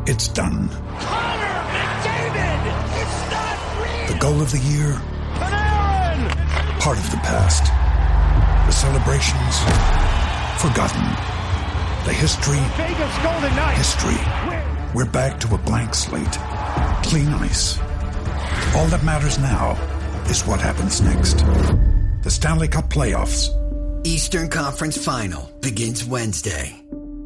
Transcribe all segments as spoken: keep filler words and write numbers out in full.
It's done. Connor McDavid! It's not real! The goal of the year? Panarin! Part of the past. The celebrations? Forgotten. The history? Vegas Golden Knights! History. We're back to a blank slate. Clean ice. All that matters now is what happens next. The Stanley Cup Playoffs. Eastern Conference Final begins Wednesday.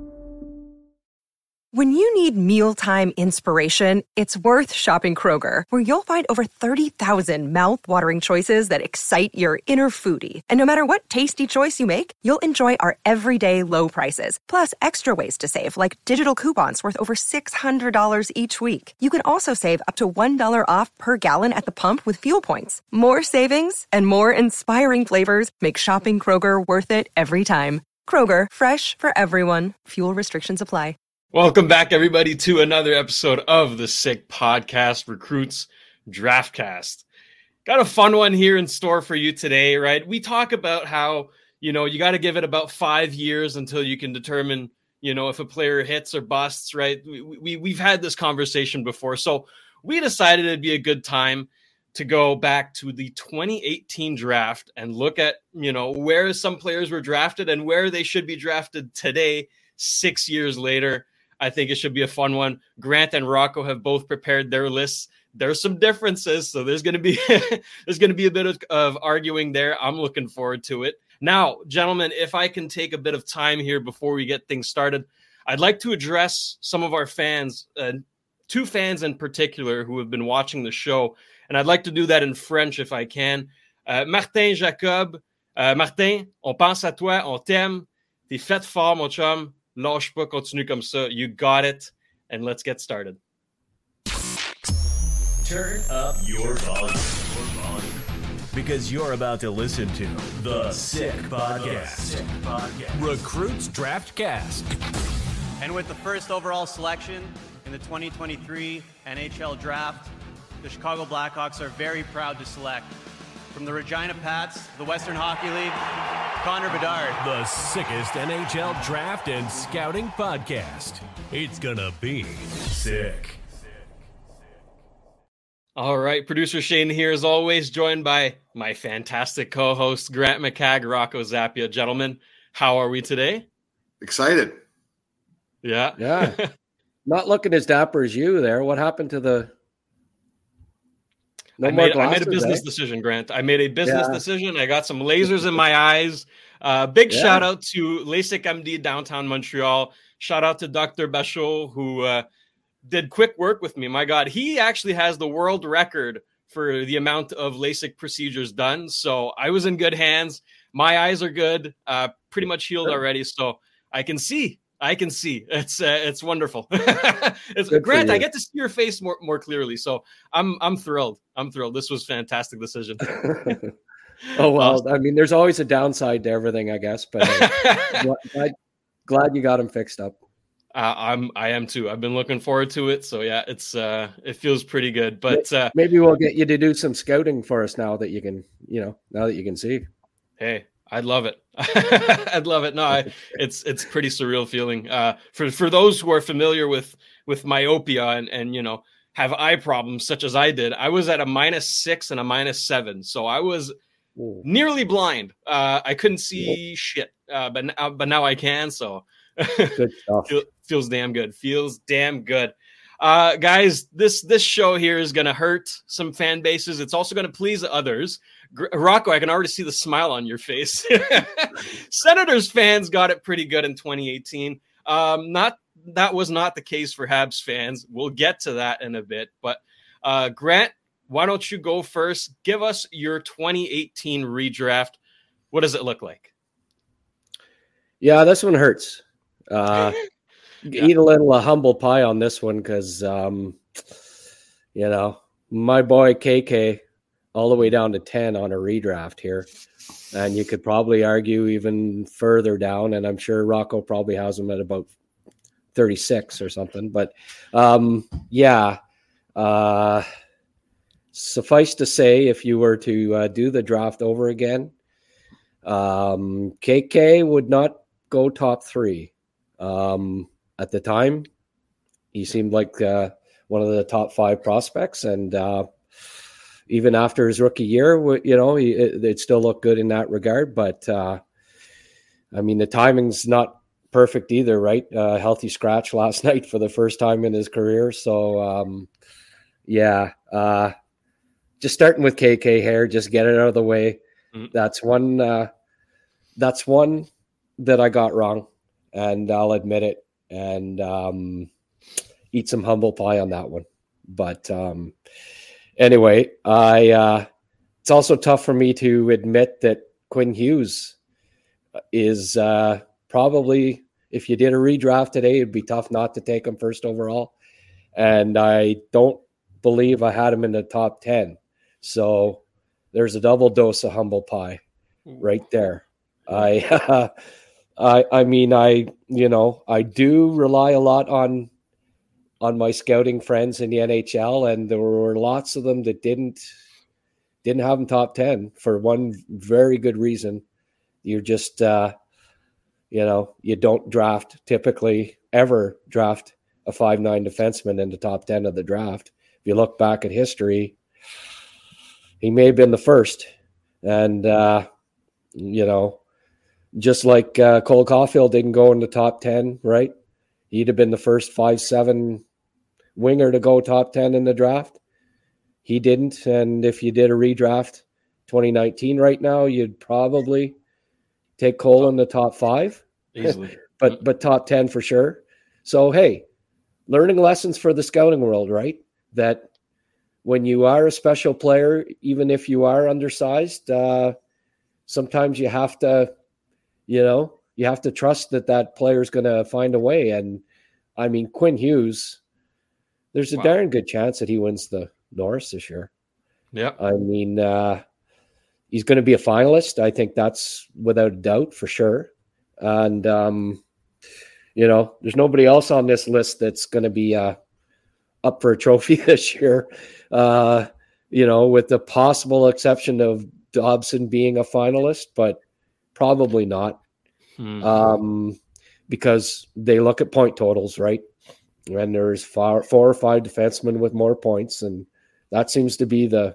When you need mealtime inspiration, it's worth shopping Kroger, where you'll find over thirty thousand mouth-watering choices that excite your inner foodie. And no matter what tasty choice you make, you'll enjoy our everyday low prices, plus extra ways to save, like digital coupons worth over six hundred dollars each week. You can also save up to one dollar off per gallon at the pump with fuel points. More savings and more inspiring flavors make shopping Kroger worth it every time. Kroger, fresh for everyone. Fuel restrictions apply. Welcome back, everybody, to another episode of the Sick Podcast, Recruits Draftcast. Got a fun one here in store for you today, right? We talk about how, you know, you got to give it about five years until you can determine, you know, if a player hits or busts, right? We, we, we've had this conversation before. So we decided it'd be a good time to go back to the twenty eighteen draft and look at, you know, where some players were drafted and where they should be drafted today, six years later. I think it should be a fun one. Grant and Rocco have both prepared their lists. There's some differences, so there's going to be there's going to be a bit of, of arguing there. I'm looking forward to it. Now, gentlemen, if I can take a bit of time here before we get things started, I'd like to address some of our fans, uh, two fans in particular who have been watching the show, and I'd like to do that in French if I can. Uh, Martin Jacob, uh, Martin, on pense à toi, on t'aime, t'es fait fort, mon chum. Lâche pas, continue comme ça. You got it. And let's get started. Turn up your volume. Because you're about to listen to The Sick Podcast. Sick Podcast. Recruits Draftcast. And with the first overall selection in the twenty twenty-three N H L Draft, the Chicago Blackhawks are very proud to select from the Regina Pats, the Western Hockey League, Connor Bedard. The sickest N H L draft and scouting podcast. It's gonna be sick. All right, producer Shane here as always, joined by my fantastic co-host Grant McCagg, Rocco Zappia. Gentlemen, how are we today? Excited. Yeah. Yeah. Not looking as dapper as you there. What happened to the... No I, more made, glasses, I made a business eh? decision, Grant. I made a business Yeah. decision. I got some lasers in my eyes. Uh, big Yeah. shout out to LASIK M D downtown Montreal. Shout out to Doctor Bachot, who uh, did quick work with me. My God, he actually has the world record for the amount of LASIK procedures done. So I was in good hands. My eyes are good, uh, pretty much healed already. So I can see. I can see. It's uh, it's wonderful. it's Good Grant, for I you. get to see your face more more clearly. So I'm I'm thrilled. I'm thrilled. This was a fantastic decision. Oh, well, I mean, there's always a downside to everything, I guess, but hey, glad, glad you got him fixed up. Uh, I'm I am too. I've been looking forward to it. So yeah, it's uh it feels pretty good. But uh, Maybe we'll get you to do some scouting for us now that you can, you know, now that you can see. hey, I'd love it. I'd love it. No, I, it's it's pretty surreal feeling. Uh, for for those who are familiar with with myopia and and you know have eye problems such as I did, I was at a minus six and a minus seven, so I was Ooh. nearly blind. Uh, I couldn't see shit, uh, but now, but now I can. So Good stuff. Feel, feels damn good. Feels damn good. Uh, guys, this this show here is going to hurt some fan bases. It's also going to please others. Gr- Rocco, I can already see the smile on your face. Senators fans got it pretty good in twenty eighteen. Um, not that was not the case for Habs fans. We'll get to that in a bit. But uh, Grant, why don't you go first? Give us your twenty eighteen redraft. What does it look like? Yeah, this one hurts. Uh, Yeah. Eat a little uh, humble pie on this one because, um, you know, my boy K K all the way down to ten on a redraft here. And you could probably argue even further down, and I'm sure Rocco probably has him at about thirty-six or something. But, um, yeah, uh, suffice to say, if you were to uh, do the draft over again, um, K K would not go top three. Um, at the time, he seemed like uh, one of the top five prospects, and uh, even after his rookie year, you know, he, it, it still looked good in that regard. But uh, I mean, the timing's not perfect either, right? Uh, healthy scratch last night for the first time in his career. So, um, yeah, uh, just starting with K K here, just get it out of the way. Mm-hmm. That's one. Uh, that's one that I got wrong, and I'll admit it. And um, eat some humble pie on that one. But um, anyway, I. Uh, it's also tough for me to admit that Quinn Hughes is. Uh, Probably, if you did a redraft today, it'd be tough not to take him first overall. And I don't believe I had him in the top ten. So there's a double dose of humble pie right there. I, uh, I, I mean, I, you know, I do rely a lot on, on my scouting friends in the N H L, and there were lots of them that didn't, didn't have him top ten for one very good reason. You're just, uh, You know, you don't draft typically ever draft a five nine defenseman in the top ten of the draft. If you look back at history, he may have been the first. And, uh, you know, just like uh, Cole Caulfield didn't go in the top ten, right? He'd have been the first five seven winger to go top ten in the draft. He didn't. And if you did a redraft twenty nineteen right now, you'd probably take Cole in the top five, easily, but but top ten for sure. So hey, learning lessons for the scouting world, right? That when you are a special player, even if you are undersized, uh, sometimes you have to, you know, you have to trust that that player is going to find a way. And I mean, Quinn Hughes, there's a wow. darn good chance that he wins the Norris this year. Yeah, I mean. Uh, He's going to be a finalist. I think that's without a doubt for sure. And, um, you know, there's nobody else on this list that's going to be uh, up for a trophy this year, uh, you know, with the possible exception of Dobson being a finalist, but probably not hmm. um, because they look at point totals, right? And there's four, four or five defensemen with more points, and that seems to be the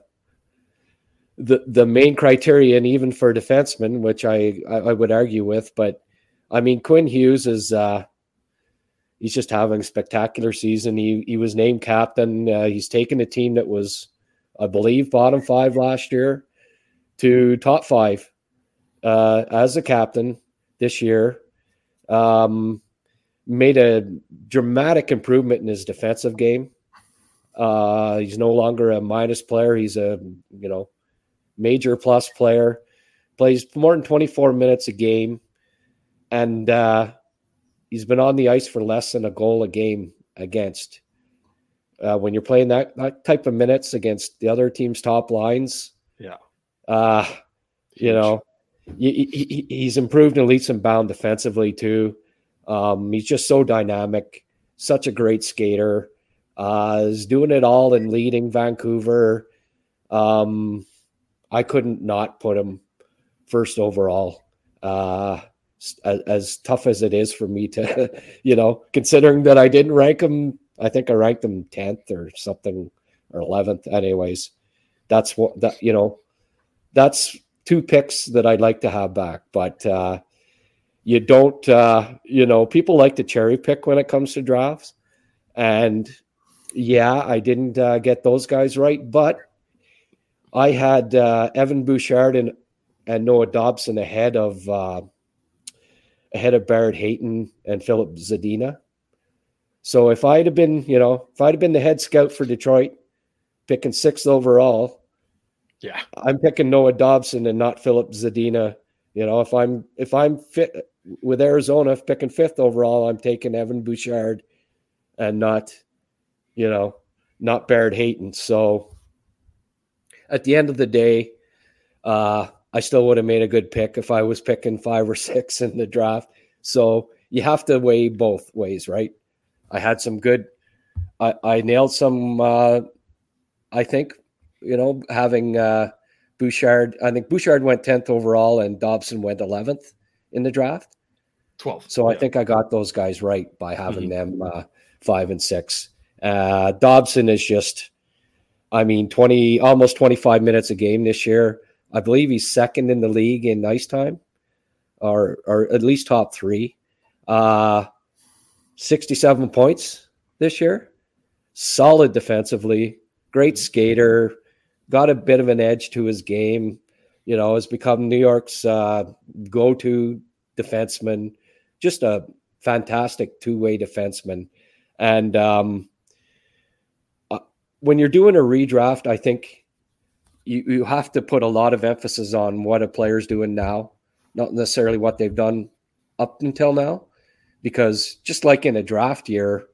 the the main criterion, even for defensemen, which I, I would argue with. But I mean, Quinn Hughes is uh, he's just having a spectacular season. He he was named captain. Uh, he's taken a team that was, I believe, bottom five last year to top five uh, as a captain this year. Um, made a dramatic improvement in his defensive game. Uh, he's no longer a minus player. He's a, you know, major plus player, plays more than twenty-four minutes a game, and uh, he's been on the ice for less than a goal a game against. Uh, when you're playing that, that type of minutes against the other team's top lines, yeah, uh, you know, he, he, he's improved in leaps and bounds defensively too. Um, he's just so dynamic, such a great skater. Uh, is doing it all and leading Vancouver. Um, I couldn't not put him first overall. Uh, as, as tough as it is for me to, you know, considering that I didn't rank him, I think I ranked him tenth or something, or eleventh. Anyways, that's what that, you know, that's two picks that I'd like to have back. But uh, you don't, uh, you know, people like to cherry pick when it comes to drafts. And yeah, I didn't uh, get those guys right, but I had uh, Evan Bouchard and, and Noah Dobson ahead of uh, ahead of Barrett Hayton and Philip Zadina. So if I'd have been, you know, if I'd have been the head scout for Detroit, picking sixth overall, yeah, I'm picking Noah Dobson and not Philip Zadina. You know, if I'm if I'm fit with Arizona, picking fifth overall, I'm taking Evan Bouchard and not, you know, not Barrett Hayton. So at the end of the day, uh, I still would have made a good pick if I was picking five or six in the draft. So you have to weigh both ways, right? I had some good, I, I nailed some, uh, I think, you know, having uh, Bouchard, I think Bouchard went tenth overall and Dobson went eleventh in the draft. twelve. So yeah. I think I got those guys right by having mm-hmm. them uh, five and six. Uh, Dobson is just, I mean, twenty almost twenty-five minutes a game this year. I believe he's second in the league in ice time, or or at least top three. Uh, sixty-seven points this year. Solid defensively, great skater, got a bit of an edge to his game. You know, has become New York's uh, go-to defenseman. Just a fantastic two-way defenseman. And um, uh, when you're doing a redraft, I think you, you have to put a lot of emphasis on what a player's doing now, not necessarily what they've done up until now. Because just like in a draft year,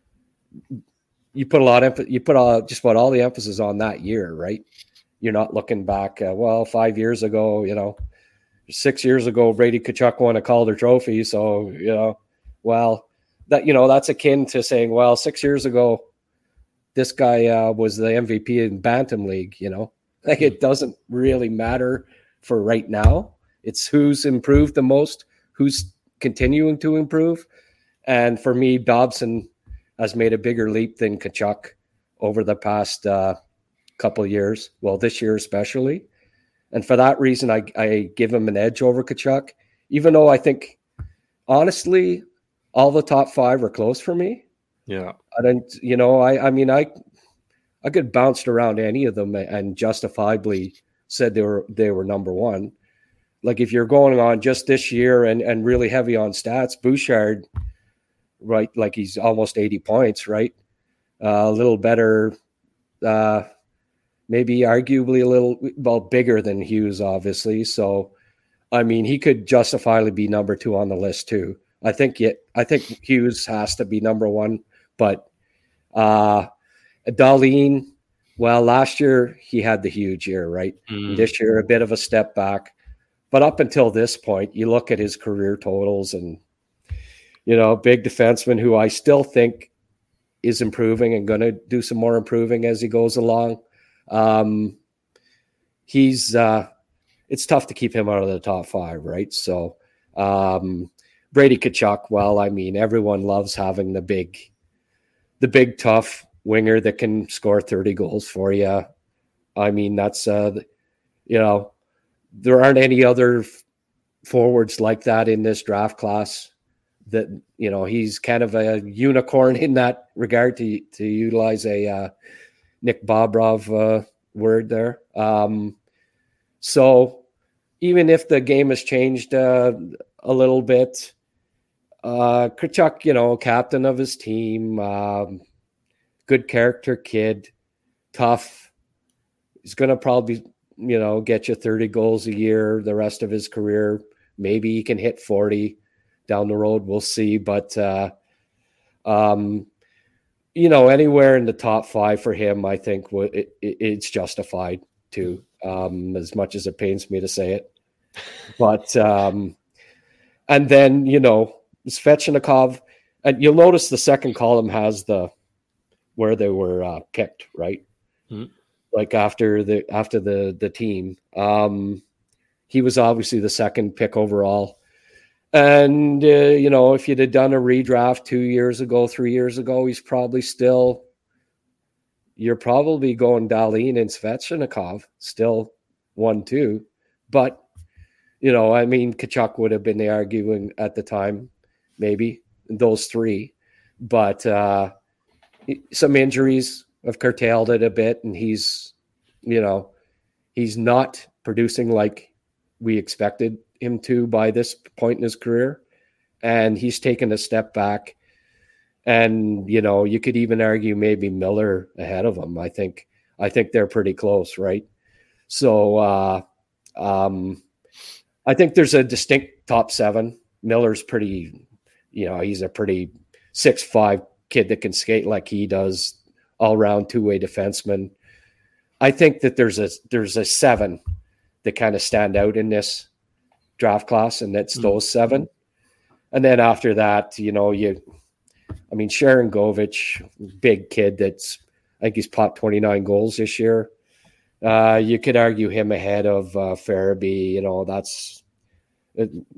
you put a lot of you put all just about all the emphasis on that year, right? You're not looking back. Uh, well, five years ago, you know, six years ago, Brady Tkachuk won a Calder Trophy. So you know, well, that you know that's akin to saying, well, six years ago, this guy uh, was the M V P in Bantam League. You know, like it doesn't really matter for right now. It's who's improved the most, who's continuing to improve. And for me, Dobson has made a bigger leap than Tkachuk over the past uh, couple of years. Well, this year especially. And for that reason, I, I give him an edge over Tkachuk, even though I think, honestly, all the top five are close for me. Yeah. I don't, you know, I, I mean, I, I could bounce around any of them and justifiably said they were, they were number one. Like if you're going on just this year and, and really heavy on stats, Bouchard, right? Like he's almost eighty points, right? Uh, a little better, uh, maybe arguably a little, well, bigger than Hughes, obviously. So, I mean, he could justifiably be number two on the list too. I think it, I think Hughes has to be number one, but uh, Dahlin, well, last year he had the huge year, right? Mm. This year, a bit of a step back. But up until this point, you look at his career totals and, you know, big defenseman who I still think is improving and going to do some more improving as he goes along. Um, he's, uh, it's tough to keep him out of the top five, right? So um, Brady Tkachuk, well, I mean, everyone loves having the big, the big tough winger that can score thirty goals for you. I mean, that's, uh, you know, there aren't any other forwards like that in this draft class that, you know, he's kind of a unicorn in that regard, to to utilize a uh, Nick Bobrov uh, word there. Um, so even if the game has changed uh, a little bit, uh, Tkachuk, you know, captain of his team, um, good character kid, tough. He's going to probably, you know, get you thirty goals a year the rest of his career. Maybe he can hit forty down the road. We'll see. But, uh, um, you know, anywhere in the top five for him, I think it, it, it's justified too, um, as much as it pains me to say it. But, um, and then, you know, Svechnikov, and you'll notice the second column has the, where they were uh, picked, right? Mm-hmm. Like after the after the the team, um, he was obviously the second pick overall. And uh, you know, if you'd have done a redraft two years ago, three years ago, he's probably still. You're probably going Dahlin and Svechnikov, still one two, but you know, I mean, Tkachuk would have been the arguing at the time, maybe those three, but uh, some injuries have curtailed it a bit, and he's, you know, he's not producing like we expected him to by this point in his career, and he's taken a step back. And you know, you could even argue maybe Miller ahead of him. I think I think they're pretty close, right? So uh, um, I think there's a distinct top seven. Miller's pretty, you know, he's a pretty six five kid that can skate like he does. All-round two-way defenseman. I think that there's a there's a seven that kind of stand out in this draft class, and that's mm. those seven. And then after that, you know, you, I mean, Sharon Govich, big kid that's, I think he's popped twenty-nine goals this year. Uh, you could argue him ahead of uh, Farabee. You know, that's, it,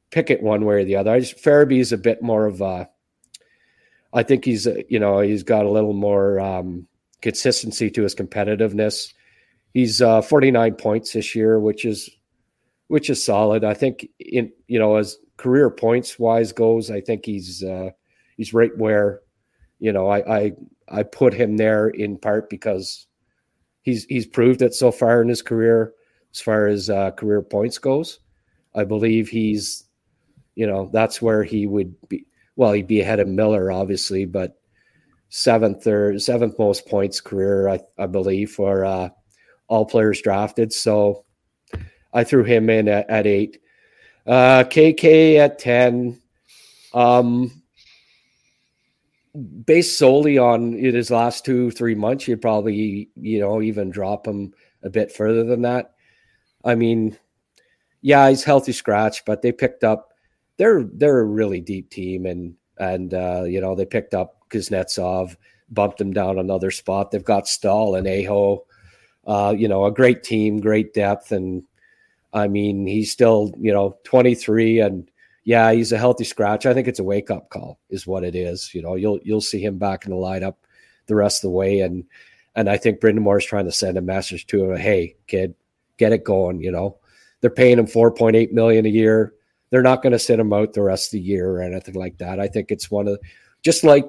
pick it one way or the other. I just Farabee is a bit more of a. I think he's you know he's got a little more um, consistency to his competitiveness. He's uh, forty-nine points this year, which is which is solid. I think in you know as career points wise goes, I think he's uh, he's right where you know I, I I put him there in part because he's he's proved it so far in his career as far as uh, career points goes. I believe he's you know that's where he would be. Well, he'd be ahead of Miller, obviously, but seventh or seventh most points career, I, I believe, for uh, all players drafted. So I threw him in at, at eight. Uh, K K at ten. Um, based solely on his last two, three months, you'd probably, you know, even drop him a bit further than that. I mean, yeah, he's healthy scratch, but they picked up. They're they're a really deep team, and and uh, you know they picked up Kuznetsov, bumped him down another spot. They've got Stahl and Aho, uh, you know, a great team, great depth, and I mean he's still you know twenty-three, and yeah, he's a healthy scratch. I think it's a wake up call, is what it is. You know, you'll you'll see him back in the lineup the rest of the way, and and I think Brendan Moore is trying to send a message to him: hey, kid, get it going. You know, they're paying him four point eight million a year. They're not going to sit him out the rest of the year or anything like that. I think it's one of, just like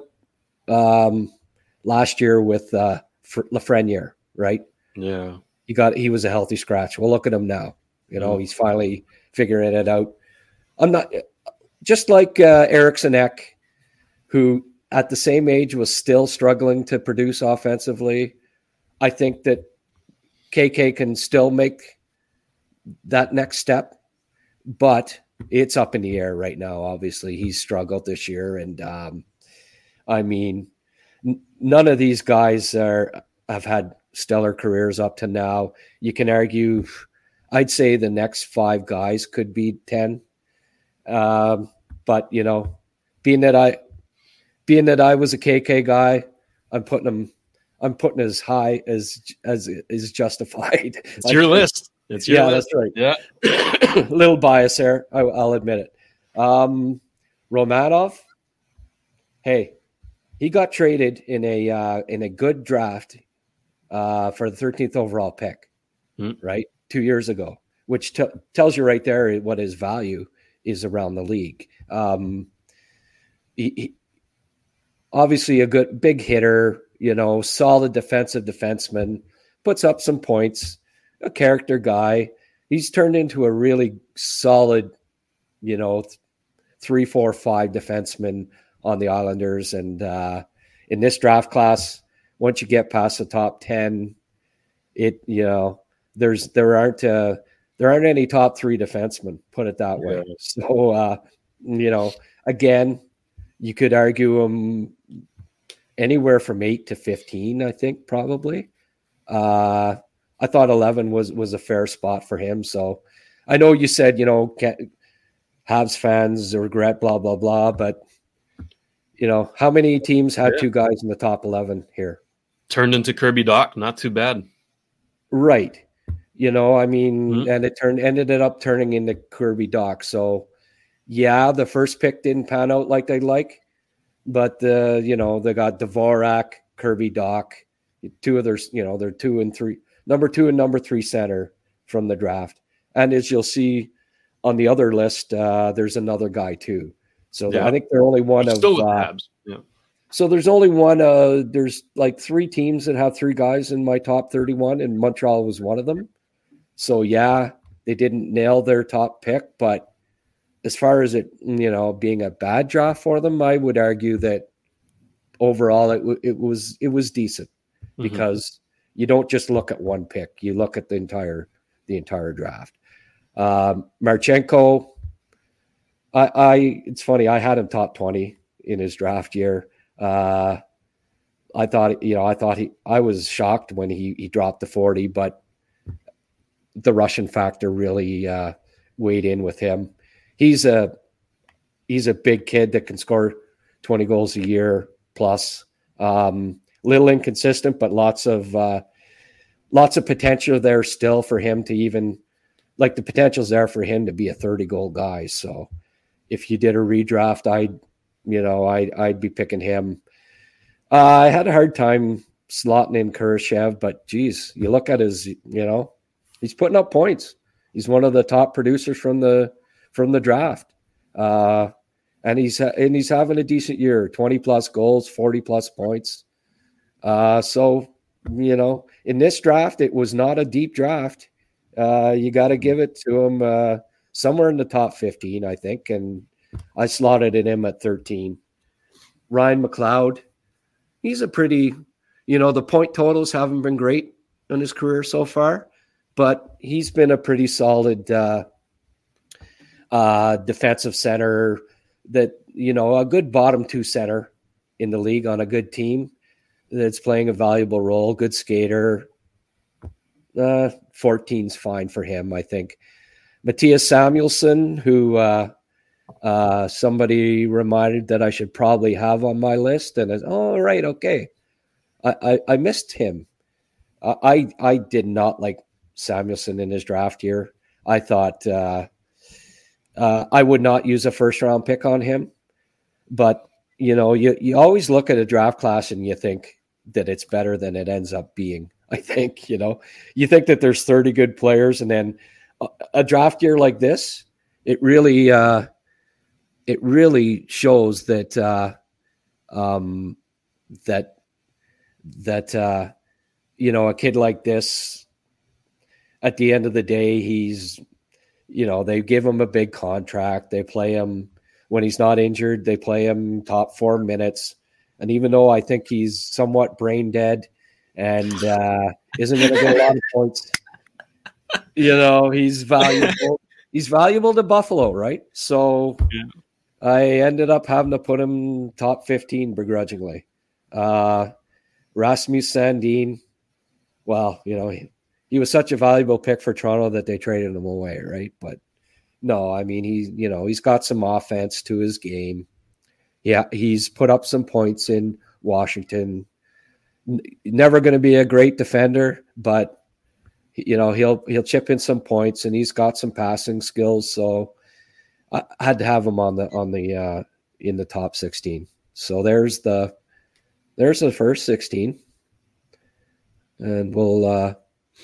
um, last year with uh, Lafreniere, right? Yeah, he got he was a healthy scratch. Well, look at him now. You know, mm-hmm. he's finally figuring it out. I'm not just like uh, Eriksson Ek, who at the same age was still struggling to produce offensively. I think that K K can still make that next step, but it's up in the air right now. Obviously, he's struggled this year, and um, I mean, n- none of these guys are have had stellar careers up to now. You can argue, I'd say the next five guys could be ten, um, but you know, being that I, being that I was a K K guy, I'm putting him, I'm putting as high as as is justified. It's like, your list. It's your yeah, list. That's right. Yeah, a little bias there. I, I'll admit it. Um, Romanov, hey, he got traded in a uh, in a good draft uh, for the thirteenth overall pick, mm. right, two years ago, which t- tells you right there what his value is around the league. Um, he, he, obviously, a good big hitter, you know, solid defensive defenseman, puts up some points. A character guy. He's turned into a really solid, you know, th- three, four, five defenseman on the Islanders. And uh, in this draft class, once you get past the top ten, it you know there's there aren't uh, there aren't any top three defensemen. Put it that way. Yeah. So uh, you know, again, you could argue him anywhere from eight to fifteen. I think probably. Uh, I thought eleven was was a fair spot for him. So I know you said, you know, can't, Habs fans regret blah, blah, blah. But, you know, how many teams had yeah. two guys in the top eleven here? Turned into Kirby Dach. Not too bad. Right. You know, I mean, mm-hmm. and it turned ended it up turning into Kirby Dach. So, yeah, the first pick didn't pan out like they'd like. But, the you know, they got Dvorak, Kirby Dach, two of their, you know, they're two and three. Number two and number three center from the draft. And as you'll see on the other list, uh, there's another guy too. So yeah. I think they're only one We're of still uh, yeah. So there's only one. Uh, there's like three teams that have three guys in my top thirty-one, and Montreal was one of them. So yeah, they didn't nail their top pick, but as far as it, you know, being a bad draft for them, I would argue that overall it, w- it was it was decent mm-hmm. because you don't just look at one pick; you look at the entire the entire draft. Um, Marchenko, I, I it's funny. I had him top twenty in his draft year. Uh, I thought, you know, I thought he. I was shocked when he he dropped to forty, but the Russian factor really uh, weighed in with him. He's a he's a big kid that can score twenty goals a year plus. Um, little inconsistent, but lots of uh, lots of potential there still for him to even like the potential's there for him to be a thirty goal guy. So if you did a redraft, I'd, you know, I'd, I'd be picking him. Uh, I had a hard time slotting in Kurashev, but geez, you look at his, you know, he's putting up points. He's one of the top producers from the, from the draft. Uh, and he's, and he's having a decent year, twenty plus goals, forty plus points. Uh, so, you know, in this draft, it was not a deep draft. Uh, you got to give it to him uh, somewhere in the top fifteen, I think. And I slotted it him at thirteen. Ryan McLeod, he's a pretty, you know, the point totals haven't been great in his career so far, but he's been a pretty solid uh, uh, defensive center that, you know, a good bottom two center in the league on a good team that's playing a valuable role, good skater. Uh, fourteen's fine for him, I think. Matthias Samuelsson, who uh, uh, somebody reminded that I should probably have on my list, and it's, oh, right, okay. I, I, I missed him. Uh, I I did not like Samuelsson in his draft year. I thought uh, uh, I would not use a first round pick on him, but you know, you you always look at a draft class and you think that it's better than it ends up being. I think, you know, you think that there's thirty good players, and then a, a draft year like this, it really, uh, it really shows that, uh, um, that, that, uh, you know, a kid like this, at the end of the day, he's, you know, they give him a big contract. They play him when he's not injured. They play him top four minutes. And even though I think he's somewhat brain dead, and uh, isn't going to get a lot of points, you know, he's valuable. He's valuable to Buffalo, right? So yeah. I ended up having to put him top fifteen begrudgingly. Uh, Rasmus Sandin, well, you know, he, he was such a valuable pick for Toronto that they traded him away, right? But no, I mean, he, you know, he's got some offense to his game. Yeah, he's put up some points in Washington. Never going to be a great defender, but you know, he'll he'll chip in some points, and he's got some passing skills. So I, I had to have him on the on the uh, in the top sixteen. So there's the there's the first sixteen, and we'll uh,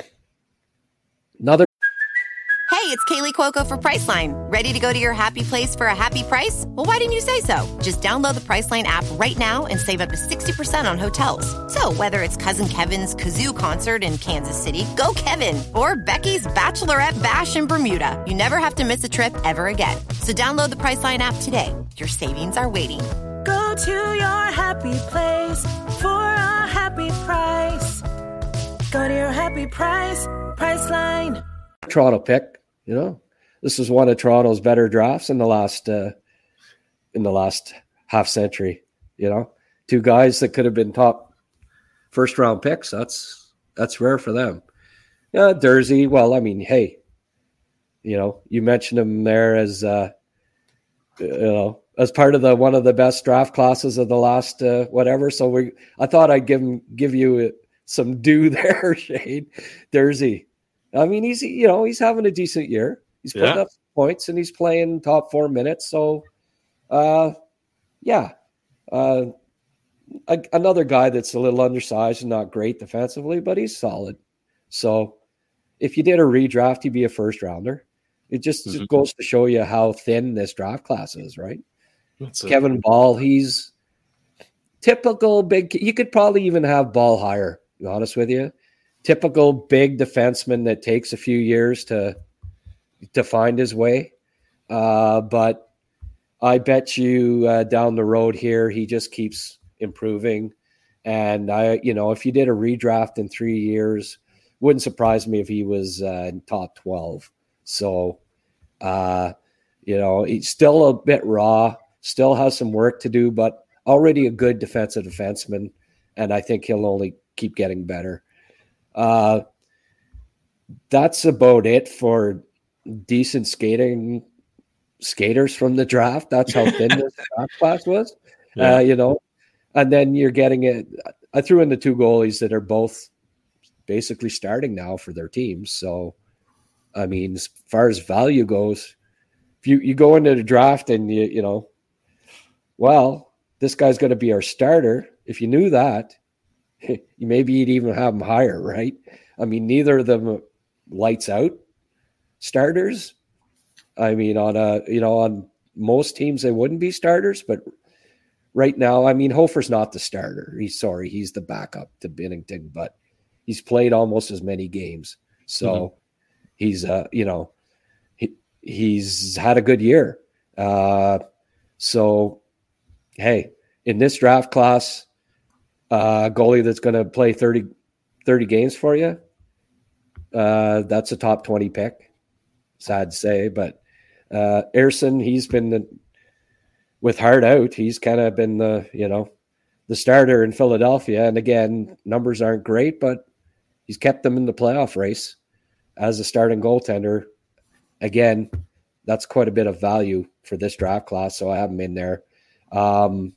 another. Hey, it's Kaylee Cuoco for Priceline. Ready to go to your happy place for a happy price? Well, why didn't you say so? Just download the Priceline app right now and save up to sixty percent on hotels. So whether it's Cousin Kevin's Kazoo Concert in Kansas City, go Kevin, or Becky's Bachelorette Bash in Bermuda, you never have to miss a trip ever again. So download the Priceline app today. Your savings are waiting. Go to your happy place for a happy price. Go to your happy price, Priceline. Toronto pick. You know, this is one of Toronto's better drafts in the last uh, in the last half century. You know, two guys that could have been top first round picks. That's that's rare for them. Yeah, Durzi. Well, I mean, hey, you know, you mentioned him there as uh, you know as part of the one of the best draft classes of the last uh, whatever. So we, I thought I'd give him give you some due there, Shane. Durzi. I mean, he's, you know, he's having a decent year. He's putting yeah. up points, and he's playing top four minutes. So, uh, yeah, uh, a, another guy that's a little undersized and not great defensively, but he's solid. So if you did a redraft, he'd be a first rounder. It just, mm-hmm. just goes to show you how thin this draft class is, right? That's Kevin it. Ball, he's typical big. You could probably even have Ball higher, to be honest with you. Typical big defenseman that takes a few years to to find his way. Uh, but I bet you uh, down the road here, he just keeps improving. And, I, you know, if you did a redraft in three years, wouldn't surprise me if he was uh, in top twelve. So, uh, you know, he's still a bit raw, still has some work to do, but already a good defensive defenseman. And I think he'll only keep getting better. Uh, that's about it for decent skating skaters from the draft. That's how thin this draft class was, yeah. uh, you know, and then you're getting it. I threw in the two goalies that are both basically starting now for their teams. So, I mean, as far as value goes, if you, you go into the draft and you, you know, well, this guy's going to be our starter. If you knew that, you maybe you'd even have him higher, right? I mean, neither of them lights out starters. I mean, on a, you know, on most teams, they wouldn't be starters, but right now, I mean, Hofer's not the starter. He's sorry. He's the backup to Binnington, but he's played almost as many games. So mm-hmm. he's, uh, you know, he, he's had a good year. Uh, so, hey, in this draft class, uh, goalie that's going to play thirty, thirty games for you, uh, that's a top twenty pick. Sad to say, but uh, Ersson, he's been the, with Hart out, he's kind of been the, you know, the starter in Philadelphia. And again, numbers aren't great, but he's kept them in the playoff race as a starting goaltender. Again, that's quite a bit of value for this draft class, so I have him in there. Um,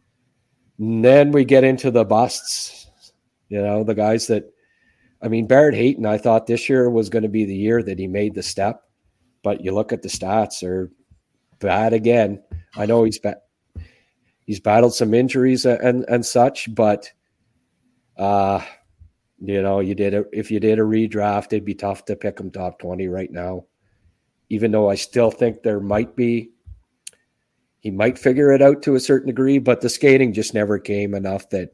then we get into the busts, you know, the guys that, I mean, Barrett Hayton, I thought this year was going to be the year that he made the step, but you look at the stats, they're bad again. I know he's ba- he's battled some injuries and, and such, but uh, you know, you did a, if you did a redraft, it'd be tough to pick him top twenty right now. Even though I still think there might be, he might figure it out to a certain degree, but the skating just never came enough that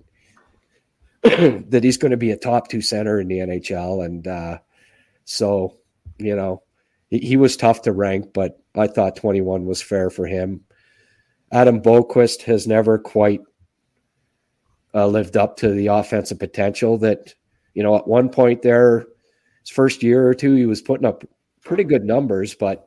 that he's going to be a top two center in the N H L. And uh, so, you know, he, he was tough to rank, but I thought twenty-one was fair for him. Adam Boqvist has never quite uh, lived up to the offensive potential that, you know, at one point there, his first year or two, he was putting up pretty good numbers, but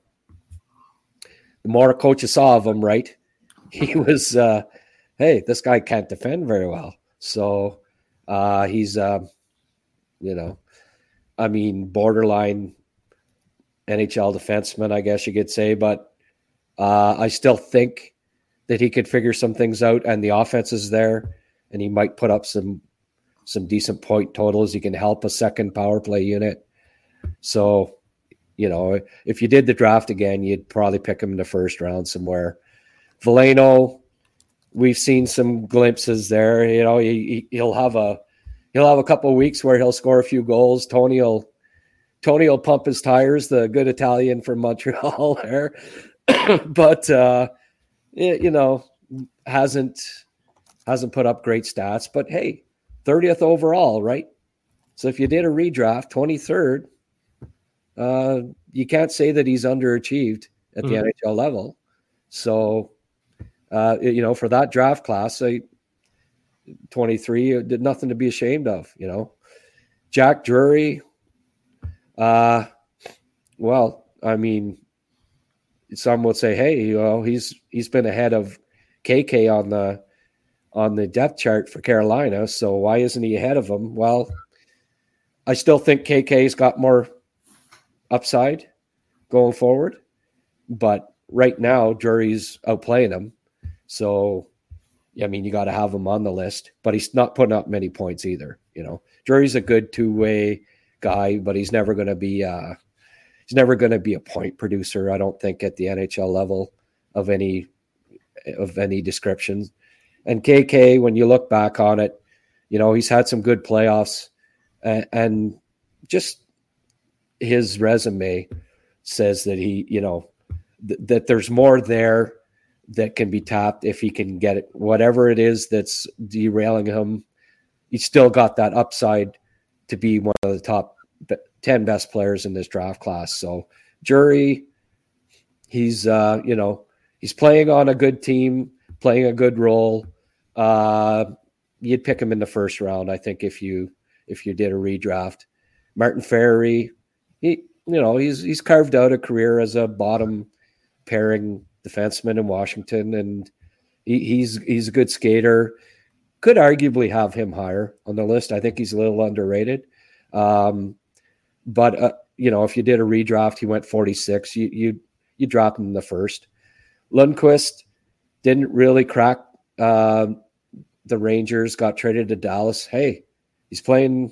the more coaches saw of him, right, he was, uh, hey, this guy can't defend very well. So uh, he's, uh, you know, I mean, borderline N H L defenseman, I guess you could say, but uh, I still think that he could figure some things out, and the offense is there, and he might put up some some decent point totals. He can help a second power play unit. So, you know, if you did the draft again, you'd probably pick him in the first round somewhere. Veleno, we've seen some glimpses there. You know, he, he'll have a he'll have a couple of weeks where he'll score a few goals. Tony will Tony will pump his tires, the good Italian from Montreal there, but uh, it, you know, hasn't hasn't put up great stats. But hey, thirtieth overall, right? So if you did a redraft, twenty-third. Uh, you can't say that he's underachieved at the mm-hmm. N H L level. So, uh, you know, for that draft class, I, twenty-three did nothing to be ashamed of, you know. Jack Drury, uh, well, I mean, some would say, hey, you know, he's he's been ahead of K K on the on the depth chart for Carolina, so why isn't he ahead of him? Well, I still think K K's got more upside going forward, but right now Drury's outplaying him. So, I mean, you got to have him on the list, but he's not putting up many points either. You know, Drury's a good two-way guy, but he's never going to be uh, he's never going to be a point producer. I don't think at the N H L level of any of any descriptions. And K K, when you look back on it, you know, he's had some good playoffs, and, and just his resume says that he, you know, th- that there's more there that can be tapped if he can get it. Whatever it is that's derailing him, he's still got that upside to be one of the top ten best players in this draft class. So Drury, he's, uh, you know, he's playing on a good team, playing a good role. Uh, you'd pick him in the first round, I think, if you if you did a redraft. Martin Ferry, he, you know, he's he's carved out a career as a bottom pairing defenseman in Washington, and he, he's he's a good skater. Could arguably have him higher on the list. I think he's a little underrated. Um, but uh, you know, if you did a redraft, he went forty-six. You you you drop him in the first. Lundqvist didn't really crack uh, the Rangers. Got traded to Dallas. Hey, he's playing.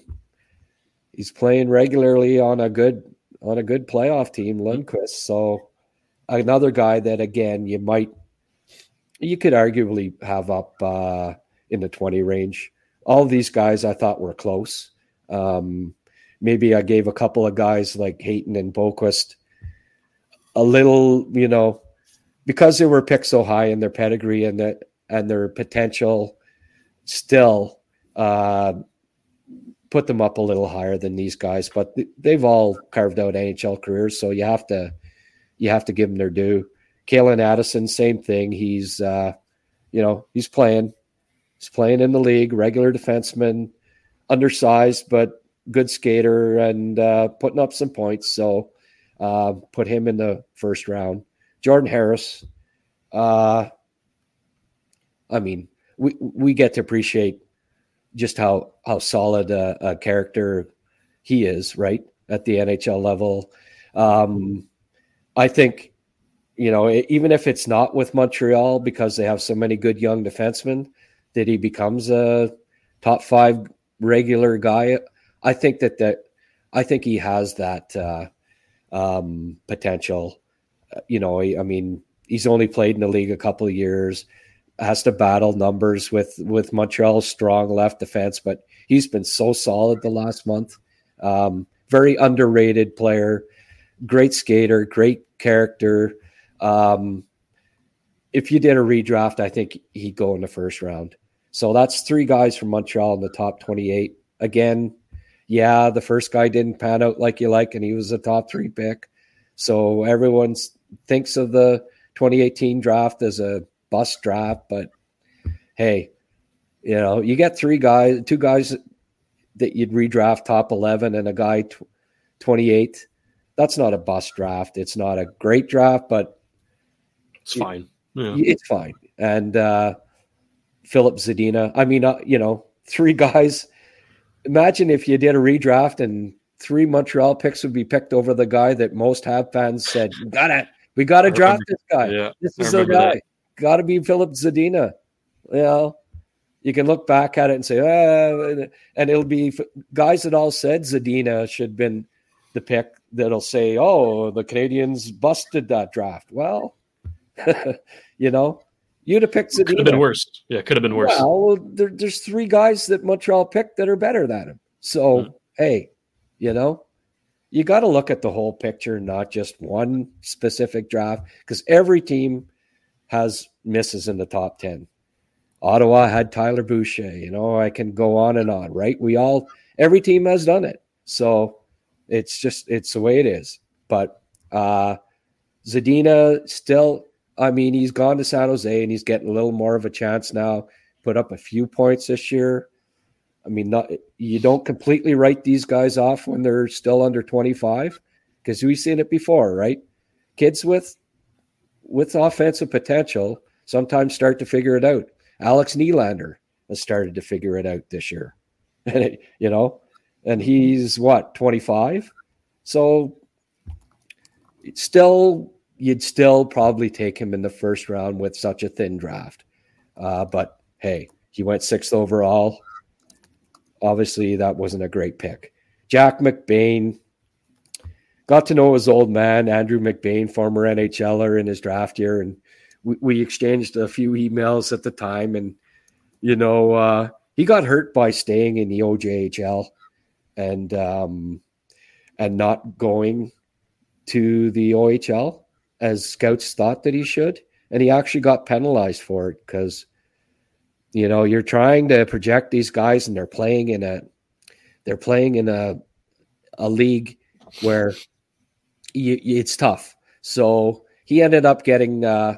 He's playing regularly on a good on a good playoff team, Lundqvist. So, another guy that, again, you might, you could arguably have up uh, in the twenty range. All of these guys I thought were close. Um, maybe I gave a couple of guys like Hayton and Boquist a little, you know, because they were picked so high in their pedigree and that and their potential, still uh, put them up a little higher than these guys. But th- they've all carved out N H L careers, so you have to you have to give them their due. Kalen Addison, same thing. He's uh, you know he's playing, he's playing in the league, regular defenseman, undersized but good skater, and uh, putting up some points. So uh, put him in the first round. Jordan Harris. Uh, I mean, we we get to appreciate just how how solid a, a character he is, right, at the N H L level. Um, I think, you know, even if it's not with Montreal because they have so many good young defensemen, that he becomes a top five regular guy. I think that that I think he has that uh, um, potential. You know, I mean, he's only played in the league a couple of years, has to battle numbers with, with Montreal's strong left defense, but he's been so solid the last month. Um, very underrated player, great skater, great character. Um, if you did a redraft, I think he'd go in the first round. So that's three guys from Montreal in the top twenty-eight. Again, yeah, the first guy didn't pan out like you like, and he was a top three pick. So everyone thinks of the twenty eighteen draft as a bust draft, but hey, you know, you get three guys, two guys that you'd redraft top eleven and a guy twenty-eight. That's not a bust draft. It's not a great draft, but it's fine. Yeah. It's fine. And uh, Philip Zadina, I mean, uh, you know, three guys. Imagine if you did a redraft and three Montreal picks would be picked over the guy that most Habs fans said, got it. We got to draft this guy. Yeah, this is the guy. Got to be Philip Zadina. You know, you can look back at it and say, ah, and it'll be guys that all said Zadina should have been the pick that'll say, oh, the Canadians busted that draft. Well, you know, you'd have picked Zadina. Could have been worse. Yeah, could have been worse. Well, there, there's three guys that Montreal picked that are better than him. So, mm. hey, you know, you got to look at the whole picture, not just one specific draft, because every team has misses in the top ten. Ottawa had Tyler Boucher. You know, I can go on and on, right? We all, every team has done it. So it's just, it's the way it is. But uh, Zadina still, I mean, he's gone to San Jose and he's getting a little more of a chance now. Put up a few points this year. I mean, not you don't completely write these guys off when they're still under twenty-five, because we've seen it before, right? Kids with with offensive potential sometimes start to figure it out. Alex Nylander has started to figure it out this year, and it, you know, and he's what, twenty-five? So it's still, you'd still probably take him in the first round with such a thin draft. Uh, but hey, he went sixth overall. Obviously, that wasn't a great pick. Jack McBain, got to know his old man, Andrew McBain, former N H L er in his draft year. And we, we exchanged a few emails at the time. And, you know, uh, he got hurt by staying in the O J H L and, um, and not going to the O H L as scouts thought that he should. And he actually got penalized for it because, you know, you're trying to project these guys and they're playing in a, they're playing in a, a league where you, it's tough. So he ended up getting, uh,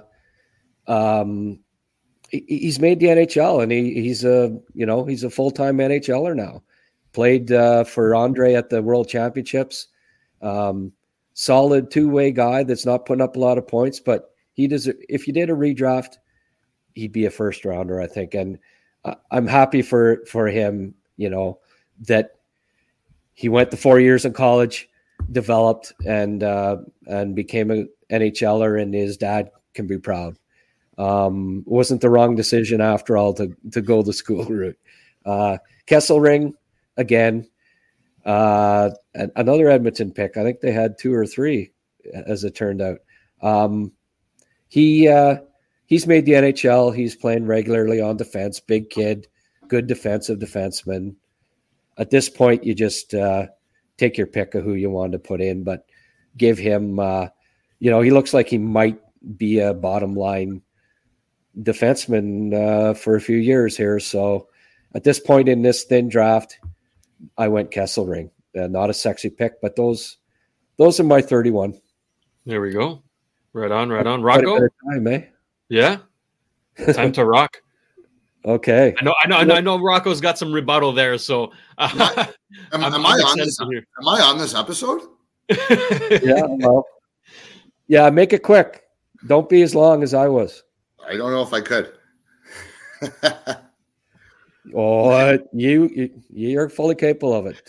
um, he, he's made the N H L and he, he's a, you know, he's a full-time N H L er now. Played uh, for Andre at the World Championships. Um, solid two-way guy that's not putting up a lot of points, but he does. If you did a redraft, he'd be a first rounder, I think. And I'm happy for, for him, you know, that he went the four years in college, developed and, uh, and became an N H L er, and his dad can be proud. Um, wasn't the wrong decision after all to, to go the school route. Uh, Kesselring again, uh, another Edmonton pick. I think they had two or three as it turned out. Um, he uh, he's made the N H L. He's playing regularly on defense. Big kid, good defensive defenseman. At this point, you just uh, take your pick of who you want to put in, but give him. Uh, you know, he looks like he might be a bottom line defenseman uh, for a few years here. So at this point in this thin draft, I went Kesselring. Uh, not a sexy pick, but those those are my thirty-one. There we go. Right on, right on. Rocco? Time, eh? Yeah. Time to rock. Okay. I know, I know, I know, I know Rocco's got some rebuttal there. So uh, am, am, am I on this? Am I on this episode? Yeah, well, yeah, make it quick. Don't be as long as I was. I don't know if I could. Oh, you, you you're fully capable of it.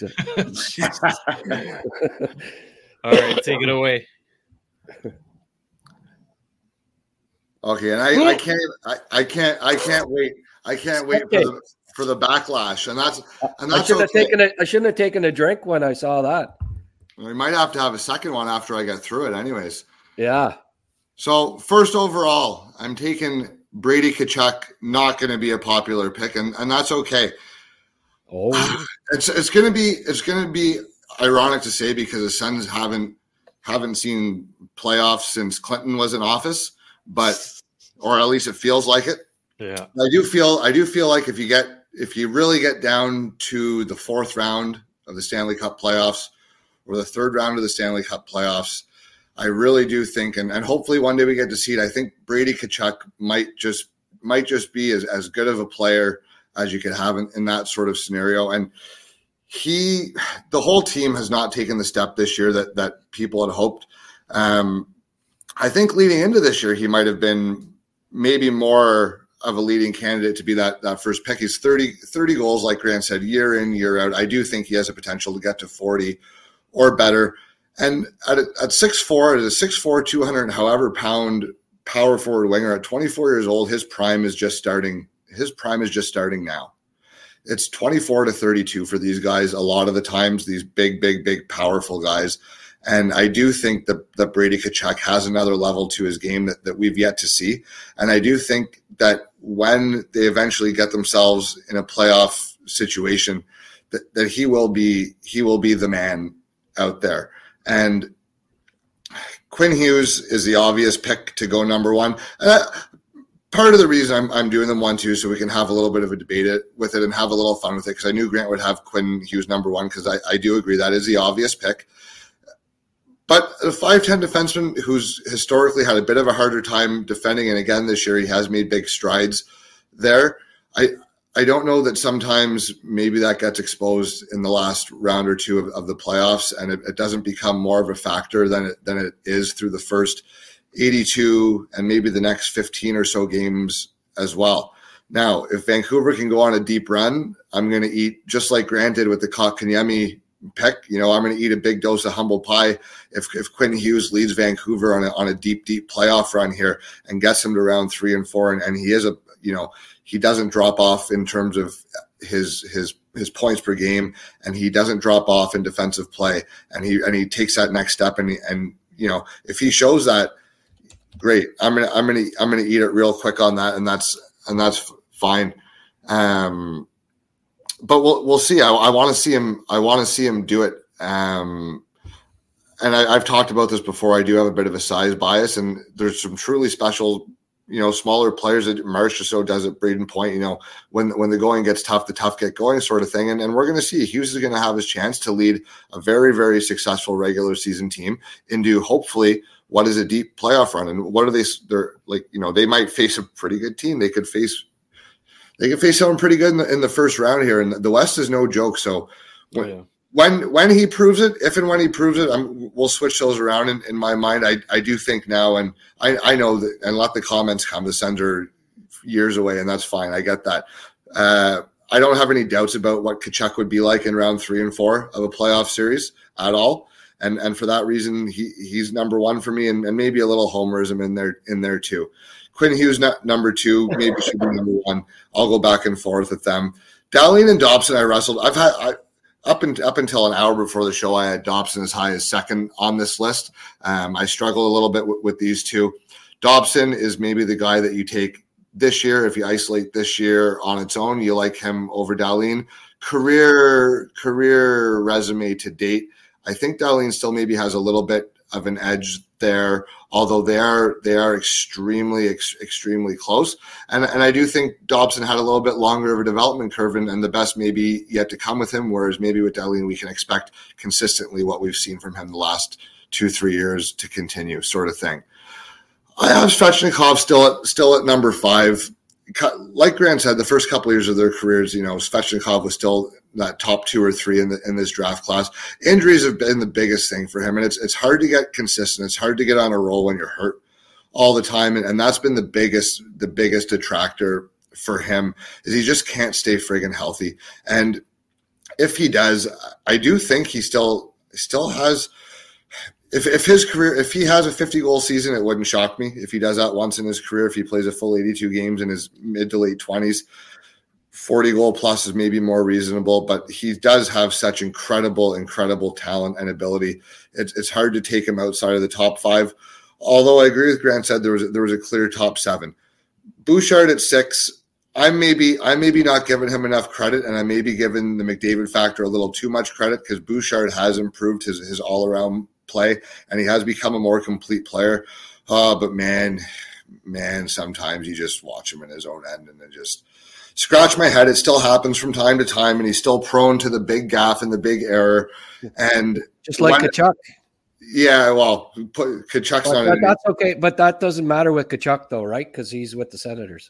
All right, take it away. Okay, and I, I can't I, I can't I can't wait. I can't wait okay. for the for the backlash. And that's and that's I should have okay. taken a, I shouldn't have taken a drink when I saw that. We might have to have a second one after I get through it anyways. Yeah. So first overall, I'm taking Brady Tkachuk, not going to be a popular pick, and, and that's okay. Oh, it's it's going to be it's going to be ironic to say because the Sens haven't haven't seen playoffs since Clinton was in office, but or at least it feels like it. Yeah, I do feel I do feel like if you get if you really get down to the fourth round of the Stanley Cup playoffs or the third round of the Stanley Cup playoffs, I really do think, and, and hopefully one day we get to see it. I think Brady Tkachuk might just might just be as, as good of a player as you could have in, in that sort of scenario. And he, the whole team has not taken the step this year that that people had hoped. Um, I think leading into this year, he might have been maybe more of a leading candidate to be that that first pick. He's thirty, thirty goals, like Grant said, year in, year out. I do think he has a potential to get to forty or better. And at at six foot four, at a six foot four, two hundred however pound power forward winger at twenty-four years old, his prime is just starting. His prime is just starting now. It's twenty-four to thirty-two for these guys. A lot of the times, these big, big, big, powerful guys. And I do think that, that Brady Tkachuk has another level to his game that, that we've yet to see. And I do think that when they eventually get themselves in a playoff situation, that, that he will be he will be the man out there. And Quinn Hughes is the obvious pick to go number one. Uh, part of the reason I'm, I'm doing them one, two, so we can have a little bit of a debate it, with it and have a little fun with it, because I knew Grant would have Quinn Hughes number one, because I, I do agree that is the obvious pick. But a five ten defenseman who's historically had a bit of a harder time defending, and again this year he has made big strides there, I I don't know that sometimes maybe that gets exposed in the last round or two of, of the playoffs, and it, it doesn't become more of a factor than it, than it is through the first eighty-two and maybe the next fifteen or so games as well. Now, if Vancouver can go on a deep run, I'm going to eat, just like Grant did with the Kotkaniemi pick, you know, I'm going to eat a big dose of humble pie if if Quinn Hughes leads Vancouver on a, on a deep, deep playoff run here and gets him to round three and four, and, and he is a, you know, he doesn't drop off in terms of his his his points per game, and he doesn't drop off in defensive play, and he and he takes that next step, and he, and you know, if he shows that, great. I'm gonna I'm gonna I'm gonna eat it real quick on that, and that's and that's fine. Um, but we'll we'll see. I, I want to see him. I want to see him do it. Um, and I, I've talked about this before. I do have a bit of a size bias, and there's some truly special, you know, smaller players that Marchessault does at Braden Point, you know, when when the going gets tough, the tough get going sort of thing. And, and we're going to see Hughes is going to have his chance to lead a very, very successful regular season team into hopefully what is a deep playoff run. And what are they? They're like, you know, they might face a pretty good team. They could face, they could face someone pretty good in the, in the first round here. And the West is no joke. So when, oh, yeah. when, when he proves it, if and when he proves it, I'm, we'll switch those around in, in my mind. I, I do think now, and I, I know that, and let the comments come, the Sens are years away, and that's fine. I get that. Uh, I don't have any doubts about what Tkachuk would be like in round three and four of a playoff series at all. And and for that reason, he he's number one for me, and, and maybe a little homerism in there in there too. Quinn Hughes not number two, maybe should be number one. I'll go back and forth with them. Dahlin and Dobson, I wrestled. I've had I up and up until an hour before the show, I had Dobson as high as second on this list. Um, I struggle a little bit with, with these two. Dobson is maybe the guy that you take this year. If you isolate this year on its own, you like him over Dahlin. Career career resume to date, I think Dahlin still maybe has a little bit of an edge there, although they are they are extremely ex, extremely close. And and I do think Dobson had a little bit longer of a development curve, and, and the best maybe yet to come with him. Whereas maybe with Dahlin, we can expect consistently what we've seen from him the last two three years to continue, sort of thing. I have Svechnikov still at still at number five. Like Grant said, the first couple of years of their careers, you know, Svechnikov was still that top two or three in the in this draft class. Injuries have been the biggest thing for him, and it's it's hard to get consistent. It's hard to get on a roll when you're hurt all the time, and, and that's been the biggest the biggest detractor for him, is he just can't stay friggin' healthy. And if he does, I do think he still still has. If if his career, if he has a fifty goal season, it wouldn't shock me if he does that once in his career. If he plays a full eighty-two games in his mid to late twenties, forty goal plus is maybe more reasonable. But he does have such incredible, incredible talent and ability. It's it's hard to take him outside of the top five. Although I agree with Grant said there was there was a clear top seven. Bouchard at six. I maybe I maybe not giving him enough credit, and I may be giving the McDavid factor a little too much credit, because Bouchard has improved his his all around play, and he has become a more complete player. Uh, but man, man, sometimes you just watch him in his own end and it just scratch my head. It still happens from time to time, and he's still prone to the big gaffe and the big error. And just like when, Tkachuk. Yeah, well, put, Tkachuk's but not. That, that's okay, but that doesn't matter with Tkachuk, though, right? Because he's with the Senators.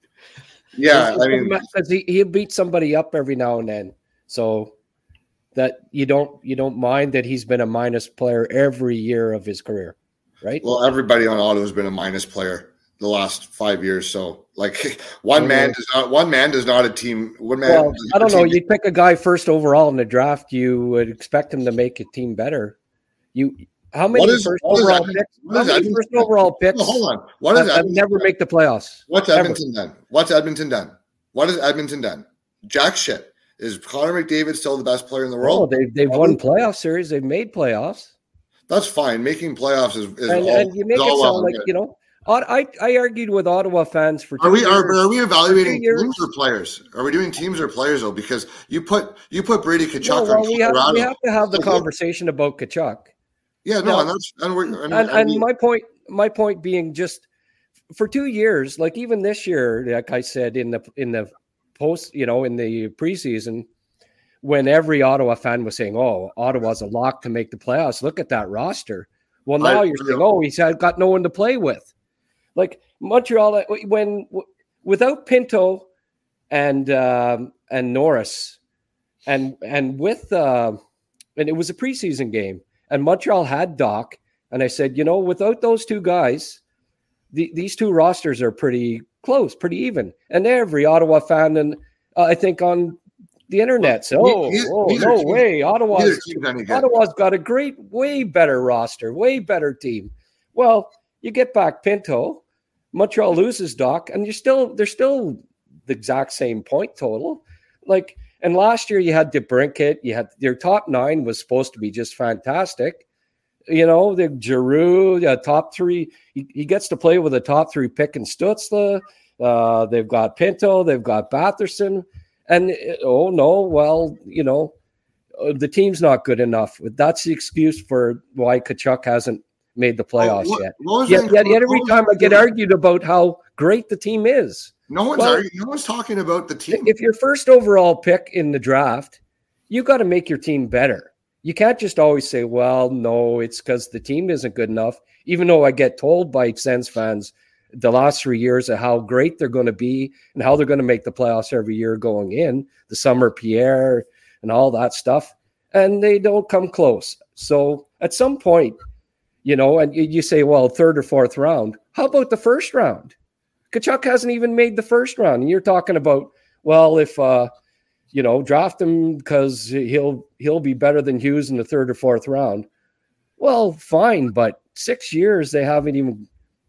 Yeah, I mean, because he he'll beat somebody up every now and then, so that you don't you don't mind that he's been a minus player every year of his career, right? Well, everybody on Ottawa has been a minus player the last five years. So, like, one mm-hmm. man does not one man does not a team. One man. Well, I don't know. You pick a guy first overall in the draft, you would expect him to make a team better. You how many is, first overall picks? How many first overall picks? No, hold on. What is Edmonton never make the playoffs? What's Edmonton ever. done? What's Edmonton done? What has Edmonton done? Jack shit. Is Connor McDavid still the best player in the world? Oh, they've they've won playoff series. They've made playoffs. That's fine. Making playoffs is, is and, all, and you make it sound well like good. you know. I I argued with Ottawa fans for. Are we years, are, are we evaluating teams or players? Are we doing teams or players though? Because you put you put Brady Tkachuk no, well, on we Colorado. Have, we have to have the conversation about Tkachuk. Yeah, no, now, and that's and we're and, and, and my point my point being just for two years, like even this year, like I said in the in the post, you know, in the preseason, when every Ottawa fan was saying, "Oh, Ottawa's a lock to make the playoffs. Look at that roster." Well, now I, you're saying, "Oh, he's got no one to play with." Like Montreal, when without Pinto and um, and Norris, and and with uh, and it was a preseason game, and Montreal had Doc, and I said, you know, without those two guys, the, these two rosters are pretty close, pretty even. And every Ottawa fan, and uh, I think on the internet, said, "Oh, he, oh no teams, way, Ottawa's Ottawa's got a great, way better roster, way better team." Well, you get back Pinto. Montreal loses Doc, and you're still they're still the exact same point total. Like, and last year you had DeBrincat, you had your top nine was supposed to be just fantastic. You know, the Giroux, the top three, he, he gets to play with a top three pick in Stützle. Uh, they've got Pinto, they've got Batherson, and oh no, well, you know, the team's not good enough. That's the excuse for why Tkachuk hasn't made the playoffs oh, what, yet. Yet, yet, yet every time I get argued about how great the team is. No one's well, arguing, no one's talking about the team. If you're first overall pick in the draft, you got to make your team better. You can't just always say, well, no, it's because the team isn't good enough, even though I get told by Sens fans the last three years of how great they're going to be and how they're going to make the playoffs every year going in, the summer Pierre and all that stuff, and they don't come close. So at some point, you know, and you say, well, third or fourth round. How about the first round? Tkachuk hasn't even made the first round. And you're talking about, well, if, uh, you know, draft him because he'll he'll be better than Hughes in the third or fourth round. Well, fine, but six years they haven't even.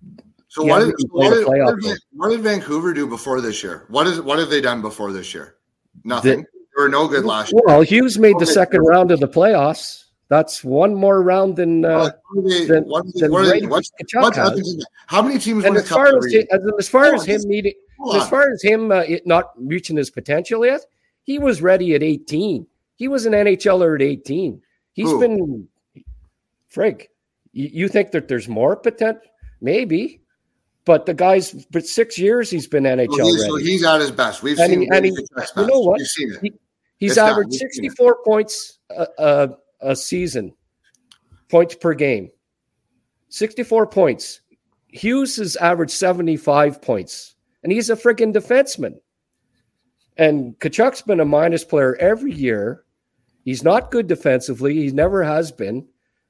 So what did, what, did, what, did, what did Vancouver do before this year? What is what have they done before this year? Nothing. They were no good last year. Well, Hughes made the second round of the playoffs. That's one more round than uh, they, than, what than what Brady what's, Tkachuk what's has. How many teams And win as a far cup as, every he, as far as on, him just- needing, hold as on. far as him uh, it not reaching his potential yet, he was ready at eighteen. He was an N H L er at eighteen. He's Who? been frig. You, you think that there's more potential? Maybe, but the guy's but six years he's been N H L So he's, ready. so he's at his best. We've And seen he- and Brady he- Tkachuk's best. you know what? We've seen it. He- he's It's done. averaged We've seen it. sixty-four points a, a, a season, points per game. sixty-four points. Hughes has averaged seventy-five points, and he's a freaking defenseman. And Kachuk's been a minus player every year. He's not good defensively. He never has been.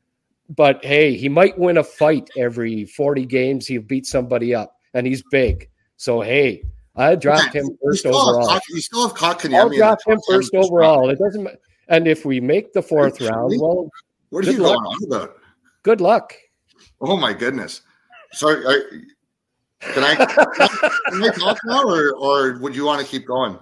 But, hey, he might win a fight every forty games. He'll beat somebody up, and he's big. So, hey, I'd draft him You first still have overall. Kotkaniemi- You still have Kotkaniemi I'll in the draft him top ten first this overall. round. It doesn't ma- And if we make the fourth Really? round, well, What are good you luck. going on about? good luck. Oh my goodness! Sorry, I, can I can I, can I talk now, or or would you want to keep going?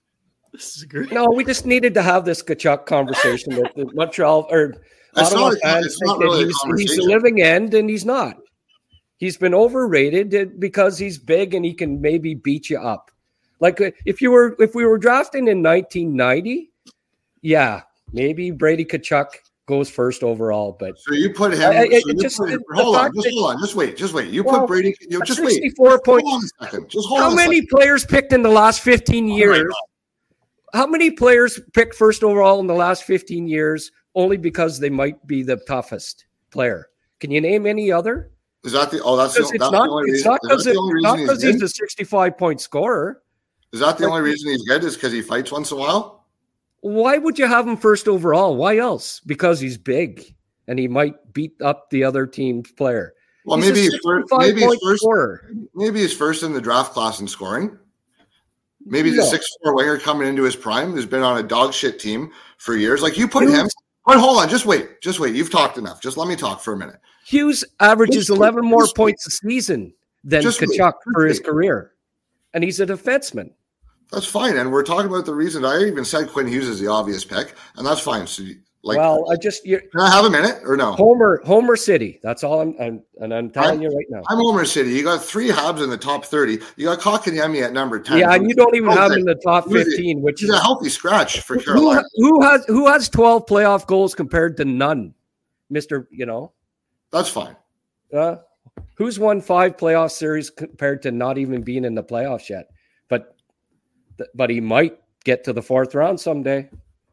This is great. No, we just needed to have this Kachuk conversation that the Montreal or It's Ottawa not a- fans it's think not that really a he's, he's conversation. the living end, and he's not. He's been overrated because he's big and he can maybe beat you up. Like uh, if you were if we were drafting in nineteen ninety, yeah, maybe Brady Tkachuk goes first overall. But So you put him. I- I- so it you just- put, it- the hold on, fact just that- hold on, just wait, just wait. You Well, put Brady. You a just wait. sixty-four point. Hold on a second. Just hold How on. a many second. players picked in the last fifteen Oh my years? God. How many players picked first overall in the last fifteen years only because they might be the toughest player? Can you name any other? Is that the? Oh, that's the, Because that's it's the not. only It's reason. not Is that because the only not reason because he's he's good? a sixty-five point scorer. Is that the like- only reason he's good? Is because he fights once in a while? Why would you have him first overall? Why else? Because he's big and he might beat up the other team's player. Well, He's a maybe he's first. sixty-five Maybe he's point first. scorer. Maybe he's first in the draft class in scoring. Maybe he's No. a six four winger coming into his prime who's been on a dog shit team for years. Like you put Hughes- him. But hold on, just wait, just wait. You've talked enough. Just let me talk for a minute. Hughes averages Just wait, eleven more just wait. points a season than Just wait, Kachuk just for his wait. career, and he's a defenseman. That's fine, and we're talking about the reason. I even said Quinn Hughes is the obvious pick, and that's fine. So, you- like, well, I just you're, can I have a minute or no? Homer Homer City. That's all I'm, I'm and I'm telling you right now. I'm Homer City. You got three Habs in the top thirty. You got Kotkaniemi at number ten. Yeah, and you don't even have him in the top Who's it? fifteen, which He's a healthy scratch for who, Carolina. who has who has twelve playoff goals compared to none, Mister You know, That's fine. uh, who's won five playoff series compared to not even being in the playoffs yet? But but he might get to the fourth round someday.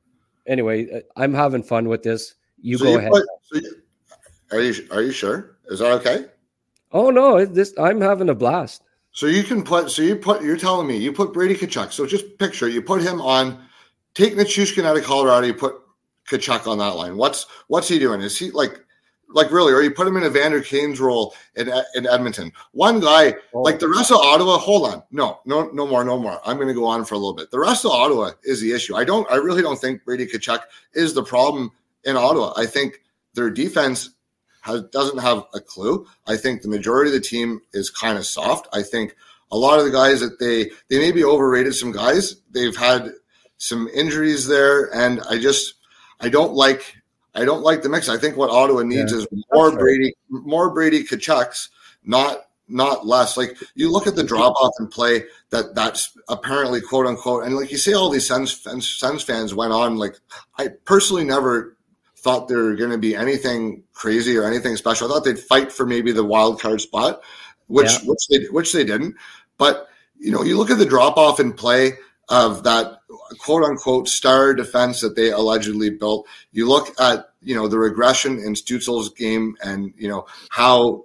Anyway, I'm having fun with this. You So go you ahead. put- so you- are you are you sure? Is that okay? Oh no, it- this I'm having a blast. So you can put. So you put. You're telling me you put Brady Tkachuk. So just picture you put him on. Take Nichushkin out of Colorado. You put Tkachuk on that line. What's what's he doing? Is he like like really? Or you put him in Evander Kane's role in in Edmonton? One guy Oh. like the rest of Ottawa. Hold on. No, no, no more, no more. I'm going to go on for a little bit. The rest of Ottawa is the issue. I don't. I really don't think Brady Tkachuk is the problem in Ottawa. I think their defense has, doesn't have a clue. I think the majority of the team is kind of soft. I think a lot of the guys that they they maybe overrated some guys. They've had some injuries there, and I just I don't like I don't like the mix. I think what Ottawa needs Yeah, is more that's fair. Brady more Brady Kachucks, not not less. Like you look at the drop off and play that that's apparently quote unquote, and like you say, all these Suns fans, Suns fans went on. Like I personally never thought there were going to be anything crazy or anything special. I thought they'd fight for maybe the wild card spot, which Yeah. which they which they didn't. But you know, you look at the drop off in play of that quote unquote star defense that they allegedly built. You look at you know the regression in Stützle's game, and you know how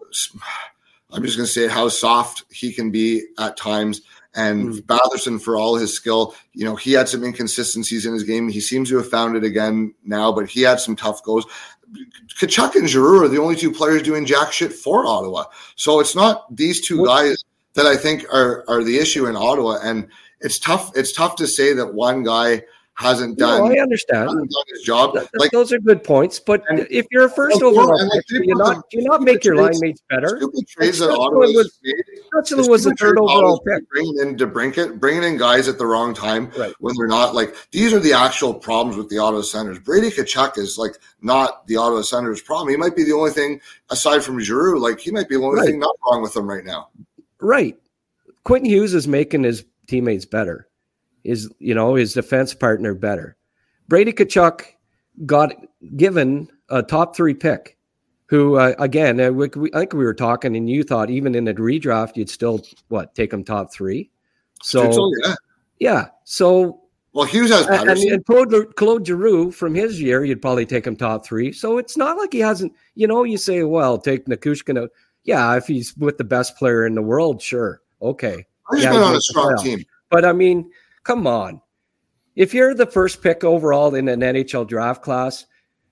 I'm just going to say how soft he can be at times. And Mm. Batherson, for all his skill, you know, he had some inconsistencies in his game. He seems to have found it again now, but he had some tough goals. Tkachuk and Giroux are the only two players doing jack shit for Ottawa. So it's not these two guys that I think are are the issue in Ottawa. And it's tough. It's tough to say that one guy hasn't done. No, I understand. Hasn't done his job. Th- like those are good points. But and, if you're a first and, overall and pick, like, do you not do you not make your line mates better? Stupid trades that Especially Ottawa was, made. especially was the third overall pick. Bringing in DeBrincat, bringing in guys at the wrong time right. when they're not like these are the actual problems with the Ottawa Senators. Brady Tkachuk is like not the Ottawa Senators' problem. He might be the only thing aside from Giroux. Like he might be the only right. thing not wrong with them right now. Right. Quentin Hughes is making his teammates better. His, you know, his defense partner better. Brady Tkachuk got given a top three pick who, uh, again, uh, we, we, I think we were talking and you thought even in a redraft, you'd still, what, take him top three? So, so yeah. yeah. So, well, Hughes has and, and Claude, Claude Giroux from his year, you'd probably take him top three. So it's not like he hasn't, you know, you say, well, take Nichushkin. Yeah, if he's with the best player in the world, sure. Okay. He's yeah, been on a strong team. But I mean, come on. If you're the first pick overall in an N H L draft class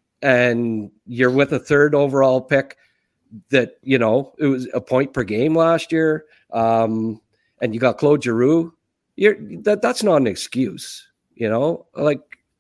and you're with a third overall pick that, you know, it was a point per game last year, um, and you got Claude Giroux, you're, that, that's not an excuse, you know, like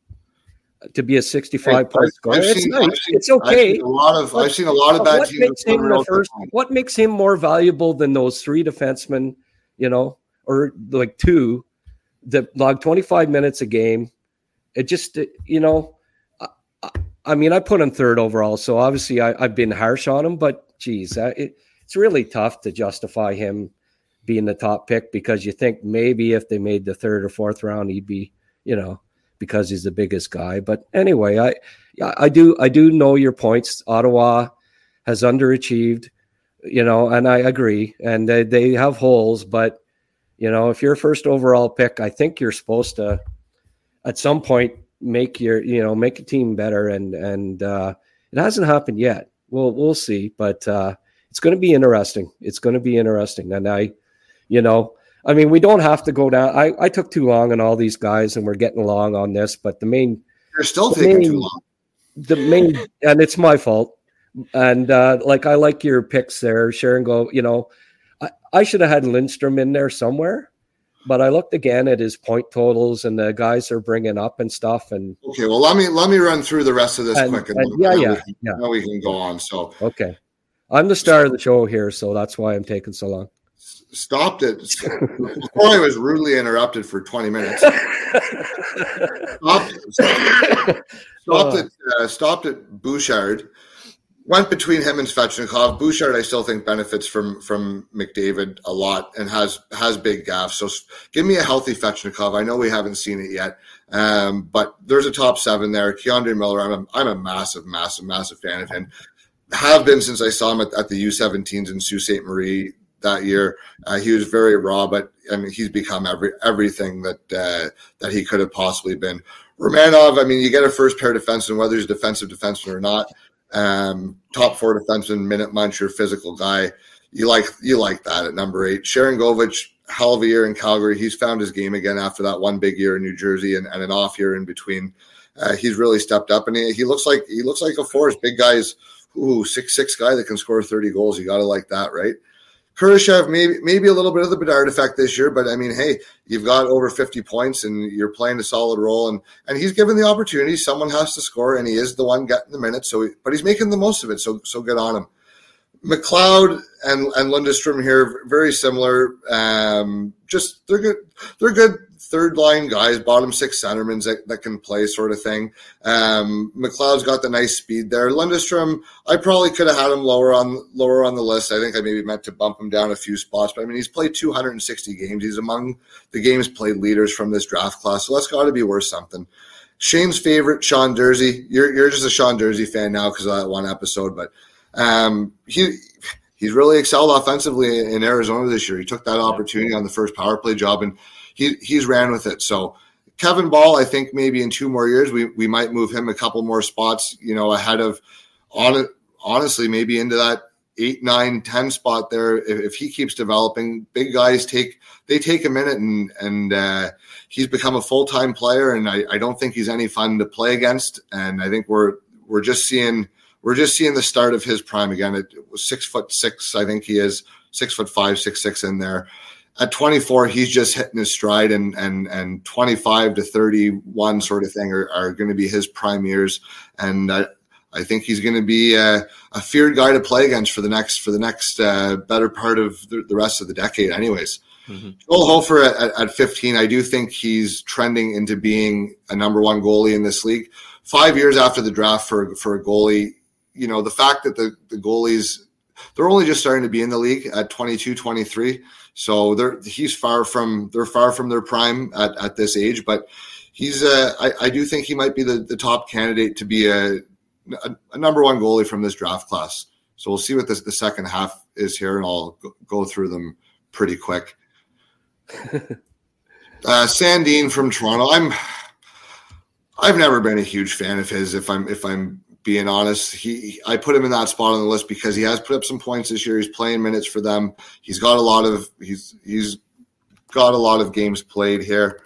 to be a sixty-five point scorer. It's seen, nice. Seen, it's okay. I've seen a lot of, but, I've seen a lot of bad what teams. Makes him the first, what makes him more valuable than those three defensemen, you know, or like two that log twenty-five minutes a game? It just, you know, I, I mean, I put him third overall, so obviously I, I've been harsh on him, but geez, it, it's really tough to justify him being the top pick because you think maybe if they made the third or fourth round, he'd be, you know, because he's the biggest guy. But anyway, I, I do, I do know your points. Ottawa has underachieved, you know, and I agree, and they, they have holes, but you know, if you're a first overall pick, I think you're supposed to, at some point, make your, you know, make a team better. And, and uh, it hasn't happened yet. We'll, we'll see, but uh, it's going to be interesting. It's going to be interesting. And I, you know, I mean, we don't have to go down. I, I took too long on all these guys and we're getting along on this, but the main, you're still taking main, too long. The main, and it's my fault. And uh, like, I like your picks there, Sharon Go, you know, I, I should have had Lindstrom in there somewhere. But I looked again at his point totals and the guys are bringing up and stuff. And okay, well, let me let me run through the rest of this and, quick. And and yeah, yeah, we can, yeah. Now we can go on. So okay, I'm the star of the show here, so that's why I'm taking so long. Stopped it before I was rudely interrupted for twenty minutes. stopped, stopped, stopped at uh, stopped at Bouchard. Went between him and Svechnikov. Bouchard, I still think benefits from from McDavid a lot and has has big gaffes. So give me a healthy Svechnikov. I know we haven't seen it yet, um, but there's a top seven there. Keandre Miller, I'm a, I'm a massive, massive, massive fan of him. Have been since I saw him at, at the U seventeens in Sault Ste. Marie that year. Uh, he was very raw, but I mean he's become every everything that uh, that he could have possibly been. Romanov, I mean, you get a first pair defenseman, whether he's a defensive defenseman or not. Um, top four defenseman, minute muncher, physical guy. You like you like that at number eight. Sharon Govich, hell of a year in Calgary. He's found his game again after that one big year in New Jersey and, and an off year in between. Uh, he's really stepped up, and he, he looks like he looks like a force. Big guys, ooh, six six guy that can score thirty goals. You got to like that, right? Kurashev, maybe maybe a little bit of the Bedard effect this year, but I mean, hey, you've got over fifty points and you're playing a solid role, and and he's given the opportunity. Someone has to score, and he is the one getting the minutes. So, he, but he's making the most of it. So, so good on him. McLeod and and Lundestrom here, very similar. Um, just they're good. They're good third line guys, bottom six centermen that, that can play, sort of thing. Um, McLeod's got the nice speed there. Lundestrom, I probably could have had him lower on lower on the list. I think I maybe meant to bump him down a few spots, but I mean he's played two hundred sixty games. He's among the games played leaders from this draft class, so that's got to be worth something. Shane's favorite, Sean Durzi. You're you're just a Sean Durzi fan now because of that one episode, but. Um, he he's really excelled offensively in Arizona this year. He took that opportunity on the first power play job, and he he's ran with it. So Kevin Ball, I think maybe in two more years we we might move him a couple more spots, you know, ahead of on honestly maybe into that eight, nine, ten spot there. If, if he keeps developing, big guys take they take a minute, and and uh, he's become a full time player, and I, I don't think he's any fun to play against. And I think we're we're just seeing. We're just seeing the start of his prime again. It was six foot six, I think he is six foot five, six six in there. at twenty-four, he's just hitting his stride, and and and twenty-five to thirty-one sort of thing are, are going to be his prime years. And I, I think he's going to be a, a feared guy to play against for the next for the next uh, better part of the, the rest of the decade, anyways. Mm-hmm. Joel Hofer at, at fifteen, I do think he's trending into being a number one goalie in this league. Five years after the draft for for a goalie, you know, the fact that the, the goalies, they're only just starting to be in the league at twenty-two, twenty-three. So they're he's far from they're far from their prime at, at this age. But he's uh, I, I do think he might be the, the top candidate to be a, a, a number one goalie from this draft class. So we'll see what this, the second half is here, and I'll go, go through them pretty quick. uh, Sandin from Toronto. I'm I've never been a huge fan of his. If I'm if I'm being honest, he I put him in that spot on the list because he has put up some points this year. He's playing minutes for them. He's got a lot of he's he's got a lot of games played here.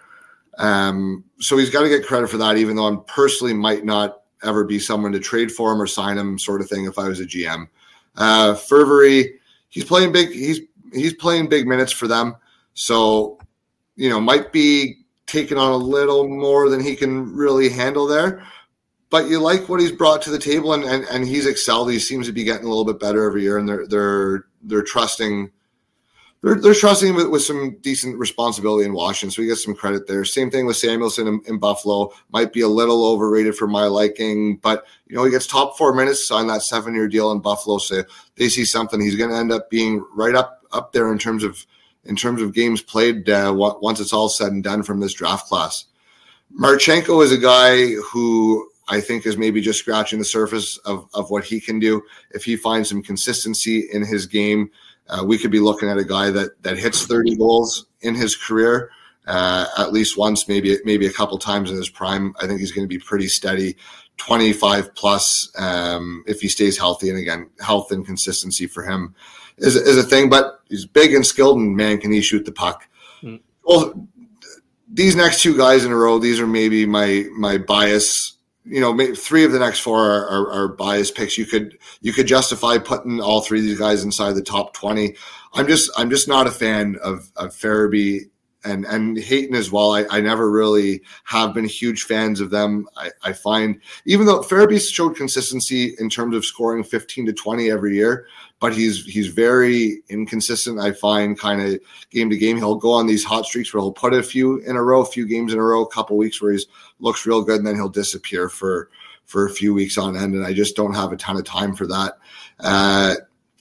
Um, so he's got to get credit for that. Even though I'm personally might not ever be someone to trade for him or sign him, sort of thing. If I was a G M, uh, Fervery, he's playing big. He's he's playing big minutes for them. So, you know, might be taking on a little more than he can really handle there. But you like what he's brought to the table, and, and, and he's excelled. He seems to be getting a little bit better every year, and they're they're they're trusting they're they're trusting him with, with some decent responsibility in Washington. So we get some credit there. Same thing with Samuelson in, in Buffalo. Might be a little overrated for my liking, but you know, he gets top four minutes on that seven year deal in Buffalo. So they see something. He's going to end up being right up up there in terms of. in terms of games played uh, once it's all said and done from this draft class. Marchenko is a guy who I think is maybe just scratching the surface of, of what he can do. If he finds some consistency in his game, uh, we could be looking at a guy that that hits thirty goals in his career, uh, at least once, maybe maybe a couple times in his prime. I think he's going to be pretty steady, twenty-five plus um, if he stays healthy. And again, health and consistency for him is, is a thing, but he's big and skilled, and man, can he shoot the puck. Mm. Well, these next two guys in a row, these are maybe my my bias. You know, maybe three of the next four are, are, are bias picks. You could you could justify putting all three of these guys inside the top twenty. I'm just I'm just not a fan of of Farabee and and Hayton as well. I, I never really have been huge fans of them. I, I find, even though Farabee showed consistency in terms of scoring fifteen to twenty every year, but he's he's very inconsistent. I find kind of game to game. He'll go on these hot streaks where he'll put a few in a row, a few games in a row, a couple weeks where he's looks real good, and then he'll disappear for for a few weeks on end. And I just don't have a ton of time for that. Uh,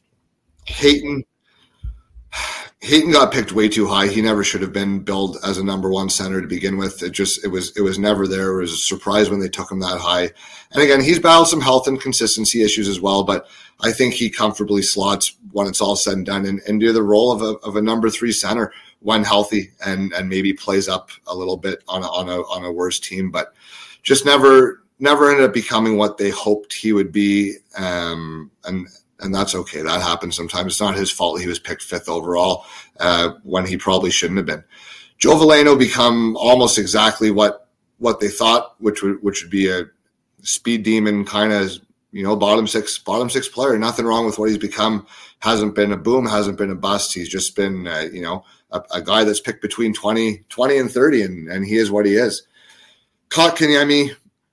Hayton. Hayton got picked way too high. He never should have been billed as a number one center to begin with. It just it was it was never there. It was a surprise when they took him that high. And again, he's battled some health and consistency issues as well, but I think he comfortably slots when it's all said and done and, and do the role of a of a number three center when healthy, and and maybe plays up a little bit on a, on a on a worse team, but just never never ended up becoming what they hoped he would be. Um, and And that's okay. That happens sometimes. It's not his fault he was picked fifth overall uh, when he probably shouldn't have been. Joe Veleno become almost exactly what what they thought, which would which would be a speed demon kind of, you know, bottom six bottom six player. Nothing wrong with what he's become. Hasn't been a boom. Hasn't been a bust. He's just been uh, you know a, a guy that's picked between twenty, twenty and thirty, and and he is what he is. Kotkaniemi.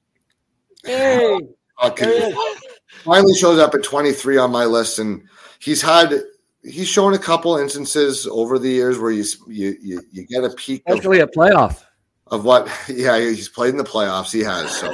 Hey. Kotkaniemi. Finally shows up at twenty-three on my list, and he's had he's shown a couple instances over the years where you you you, you get a peek, especially a playoff of what. Yeah, he's played in the playoffs. He has, so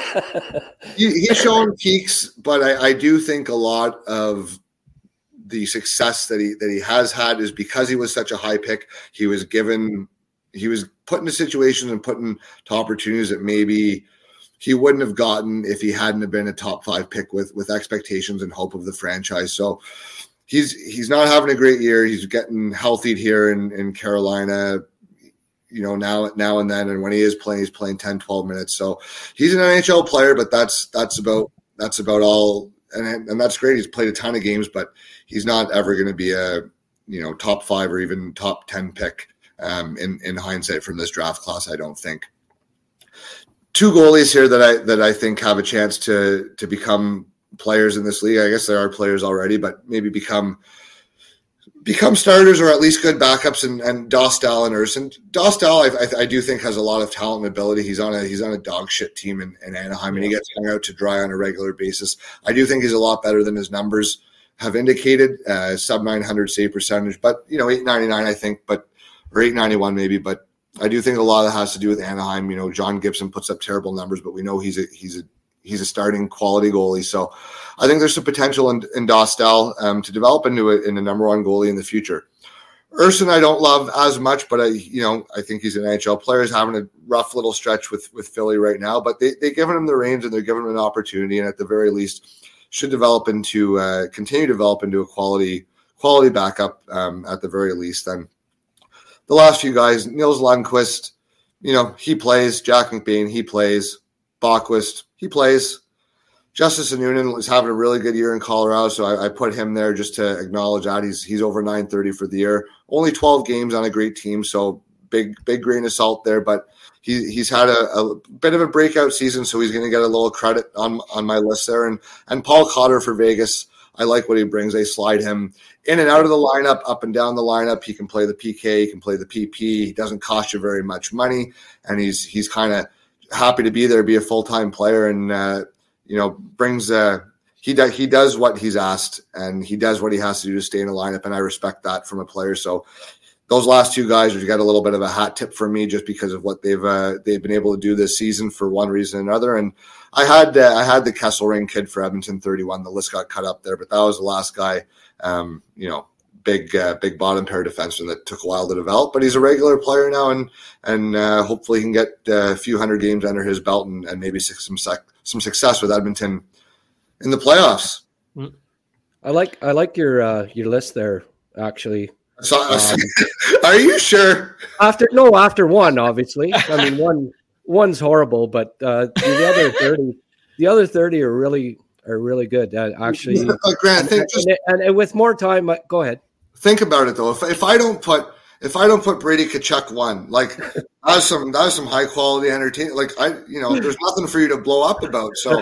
he, he's shown peaks, but I, I do think a lot of the success that he that he has had is because he was such a high pick. He was given, he was put into situations and put into opportunities that maybe he wouldn't have gotten if he hadn't have been a top five pick with, with expectations and hope of the franchise. So he's he's not having a great year. He's getting healthy here in, in Carolina, you know, now now and then. And when he is playing, he's playing ten, twelve minutes. So he's an N H L player, but that's that's about that's about all. And and that's great. He's played a ton of games, but he's not ever going to be a, you know, top five or even top ten pick um, in in hindsight from this draft class, I don't think. Two goalies here that I that I think have a chance to to become players in this league. I guess there are players already, but maybe become become starters or at least good backups, and, and Dostal and Urson. Dostal, I, I, I do think, has a lot of talent and ability. He's on a he's on a dog shit team in, in Anaheim, and he gets hung out to dry on a regular basis. I do think he's a lot better than his numbers have indicated, uh, sub nine hundred save percentage, but you know, eight ninety-nine, I think, but or eight ninety-one maybe, but I do think a lot of that has to do with Anaheim. You know, John Gibson puts up terrible numbers, but we know he's a he's a he's a starting quality goalie. So I think there's some potential in, in Dostal um, to develop into a, in a number one goalie in the future. Urson, I don't love as much, but I, you know, I think he's an N H L player. He's having a rough little stretch with, with Philly right now, but they, they've given him the reins and they're giving him an opportunity. And at the very least should develop into, uh, continue to develop into a quality, quality backup um, at the very least. Then the last few guys, Nils Lundqvist, you know, he plays. Jack McBain, he plays. Bachwist, he plays. Justice Noonan is having a really good year in Colorado, so I, I put him there just to acknowledge that. He's he's over nine thirty for the year. Only twelve games on a great team, so big big grain of salt there. But he he's had a, a bit of a breakout season, so he's going to get a little credit on on my list there. And and Paul Cotter for Vegas, I like what he brings. They slide him in and out of the lineup, up and down the lineup. He can play the P K, he can play the P P. He doesn't cost you very much money, and he's he's kind of happy to be there, be a full time player, and. Uh, you know, brings uh he does he does what he's asked, and he does what he has to do to stay in the lineup, and I respect that from a player. So those last two guys have got a little bit of a hat tip for me just because of what they've uh, they've been able to do this season for one reason or another. And I had uh, I had the Kesselring kid for Edmonton thirty-one. The list got cut up there, but that was the last guy. Um, you know, big uh, big bottom pair defenseman that took a while to develop, but he's a regular player now, and and uh, hopefully he can get uh, a few hundred games under his belt and, and maybe some sec- some success with Edmonton in the playoffs. I like I like your uh, your list there, actually. So, um, are you sure? After no, after one, obviously. I mean, one one's horrible, but uh, the other thirty, the other thirty are really are really good. Uh, actually, Grant, think, and, just, and, and with more time, uh, go ahead. Think about it though. If if I don't put if I don't put Brady Tkachuk one, like that was some that was some high quality entertainment. Like I, you know, there's nothing for you to blow up about. So,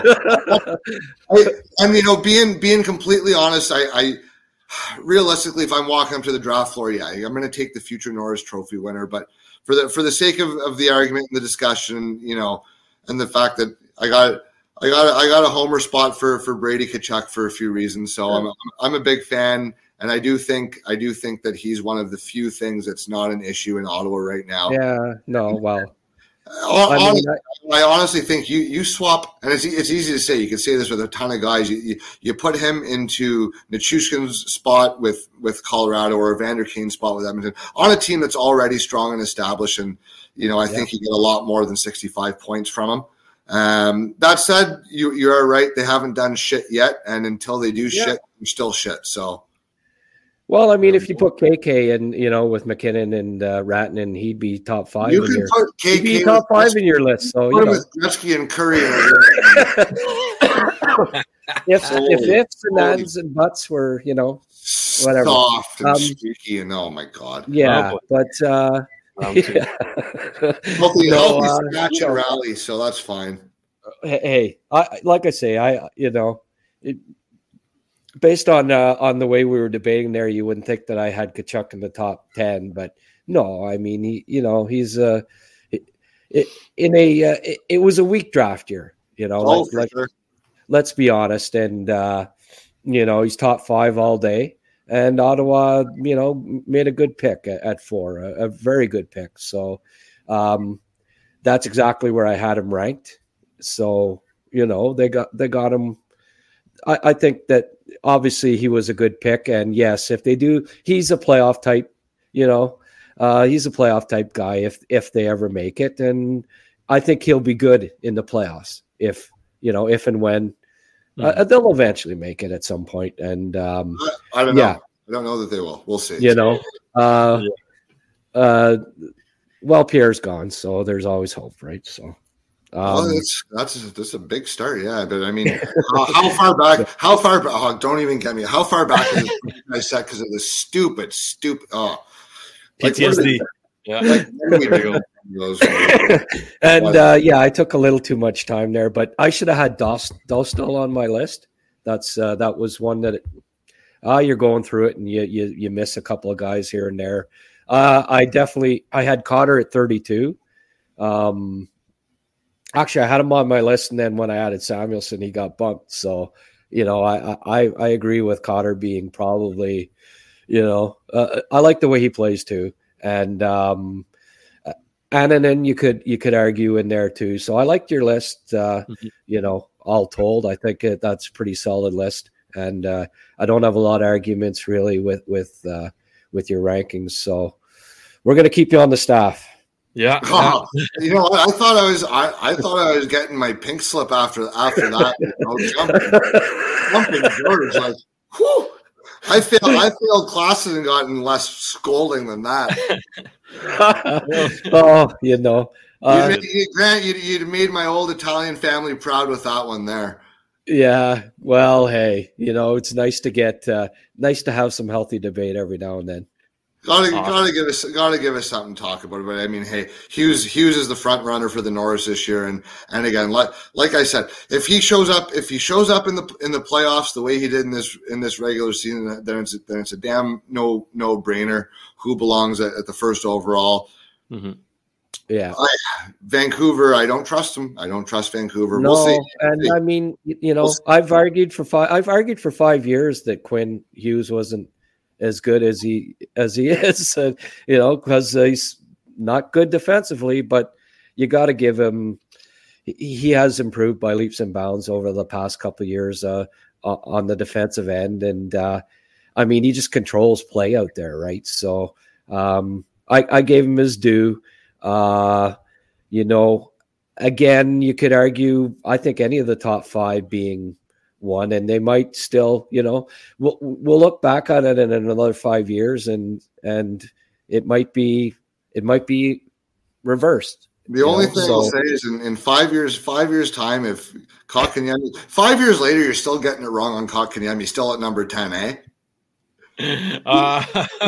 I, and you know, being being completely honest, I, I realistically, if I'm walking up to the draft floor, yeah, I'm going to take the future Norris Trophy winner. But for the for the sake of, of the argument and the discussion, you know, and the fact that I got I got I got a homer spot for for Brady Tkachuk for a few reasons. So I'm I'm a big fan. And I do think I do think that he's one of the few things that's not an issue in Ottawa right now. Yeah, no, well, I, honestly, I, I honestly think you you swap, and it's it's easy to say. You can say this with a ton of guys. You you, you put him into Nichushkin's spot with with Colorado, or Evander Kane's spot with Edmonton, on a team that's already strong and established. And you know, I yeah. think you get a lot more than sixty-five points from him. Um, that said, you you are right. They haven't done shit yet, and until they do yeah. shit, they're still shit. So. Well, I mean, if you put K K and you know with McKinnon and uh, Ratnan, he'd be top five. You in can your, put K K he'd be top five in your list. So you know, with Gretzky and Curry. if if ifs and ands and buts were, you know, whatever, soft and um, streaky, and oh my god, yeah, oh, but uh, yeah. healthy, no, healthy uh, match you know, and rally, so that's fine. Hey, I like I say, I you know. It, Based on uh, on the way we were debating there, you wouldn't think that I had Tkachuk in the top ten, but no, I mean, he, you know, he's uh, it, it, in a uh, it, it was a weak draft year, you know. Oh, like, for like, sure. Let's be honest, and uh, you know, he's top five all day, and Ottawa, you know, made a good pick at, at four, a, a very good pick. So um, that's exactly where I had him ranked. So you know, they got they got him. I, I think that obviously he was a good pick, and yes, if they do, he's a playoff type. You know, uh, he's a playoff type guy if if they ever make it, and I think he'll be good in the playoffs if you know if and when mm-hmm. uh, they'll eventually make it at some point. And um, I, I don't yeah. know. I don't know that they will. We'll see. You know, uh, uh, well, Pierre's gone, so there's always hope, right? So. Um, well, that's that's that's a big start, yeah. But I mean, how, how far back? How far back? Oh, don't even get me. How far back is I said because of the stupid, stupid. Oh, P T S D. Yeah. Like, and uh, yeah, I took a little too much time there, but I should have had Dost Dostal on my list. That's uh, that was one that uh, you're going through it and you, you, you miss a couple of guys here and there. Uh, I definitely, I had Cotter at thirty-two. Um, actually I had him on my list, and then when I added Samuelson, he got bumped. So, you know, I, I, I agree with Cotter being probably, you know, uh, I like the way he plays too. And, um, and, and then you could, you could argue in there too. So I liked your list, uh, mm-hmm. you know, all told. I think it, that's a pretty solid list. And, uh, I don't have a lot of arguments really with, with, uh, with your rankings. So we're going to keep you on the staff. Yeah. Oh, you know what? I thought I was, I, I thought I was getting my pink slip after, after that, you know, jumping, jumping George, like, whew, I feel, I feel classes and gotten less scolding than that. Oh, you know, uh, you, you, Grant, you, you'd made my old Italian family proud with that one there. Yeah. Well, hey, you know, it's nice to get, uh, nice to have some healthy debate every now and then. Gotta, awesome. gotta give us, gotta give us something to talk about. But I mean, hey, Hughes, Hughes is the front runner for the Norris this year, and and again, like like I said, if he shows up, if he shows up in the in the playoffs the way he did in this in this regular season, then it's then it's a damn no no brainer who belongs at, at the first overall. Mm-hmm. Yeah, I, Vancouver, I don't trust him. I don't trust Vancouver. No, we'll see. and see. I mean, you know, we'll I've argued for five. I've argued for five years that Quinn Hughes wasn't as good as he as he is, uh, you know, because uh, he's not good defensively, but you got to give him. He has improved by leaps and bounds over the past couple of years uh, on the defensive end, and uh, I mean, he just controls play out there, right? So um, I, I gave him his due. Uh, you know, again, you could argue. I think any of the top five being one, and they might still, you know, we'll we'll look back on it in another five years, and and it might be it might be reversed. The only know? thing so, I'll say is, in, in five years, five years time, if Kotkaniemi, five years later, you're still getting it wrong on Kotkaniemi, still at number ten, eh? Uh,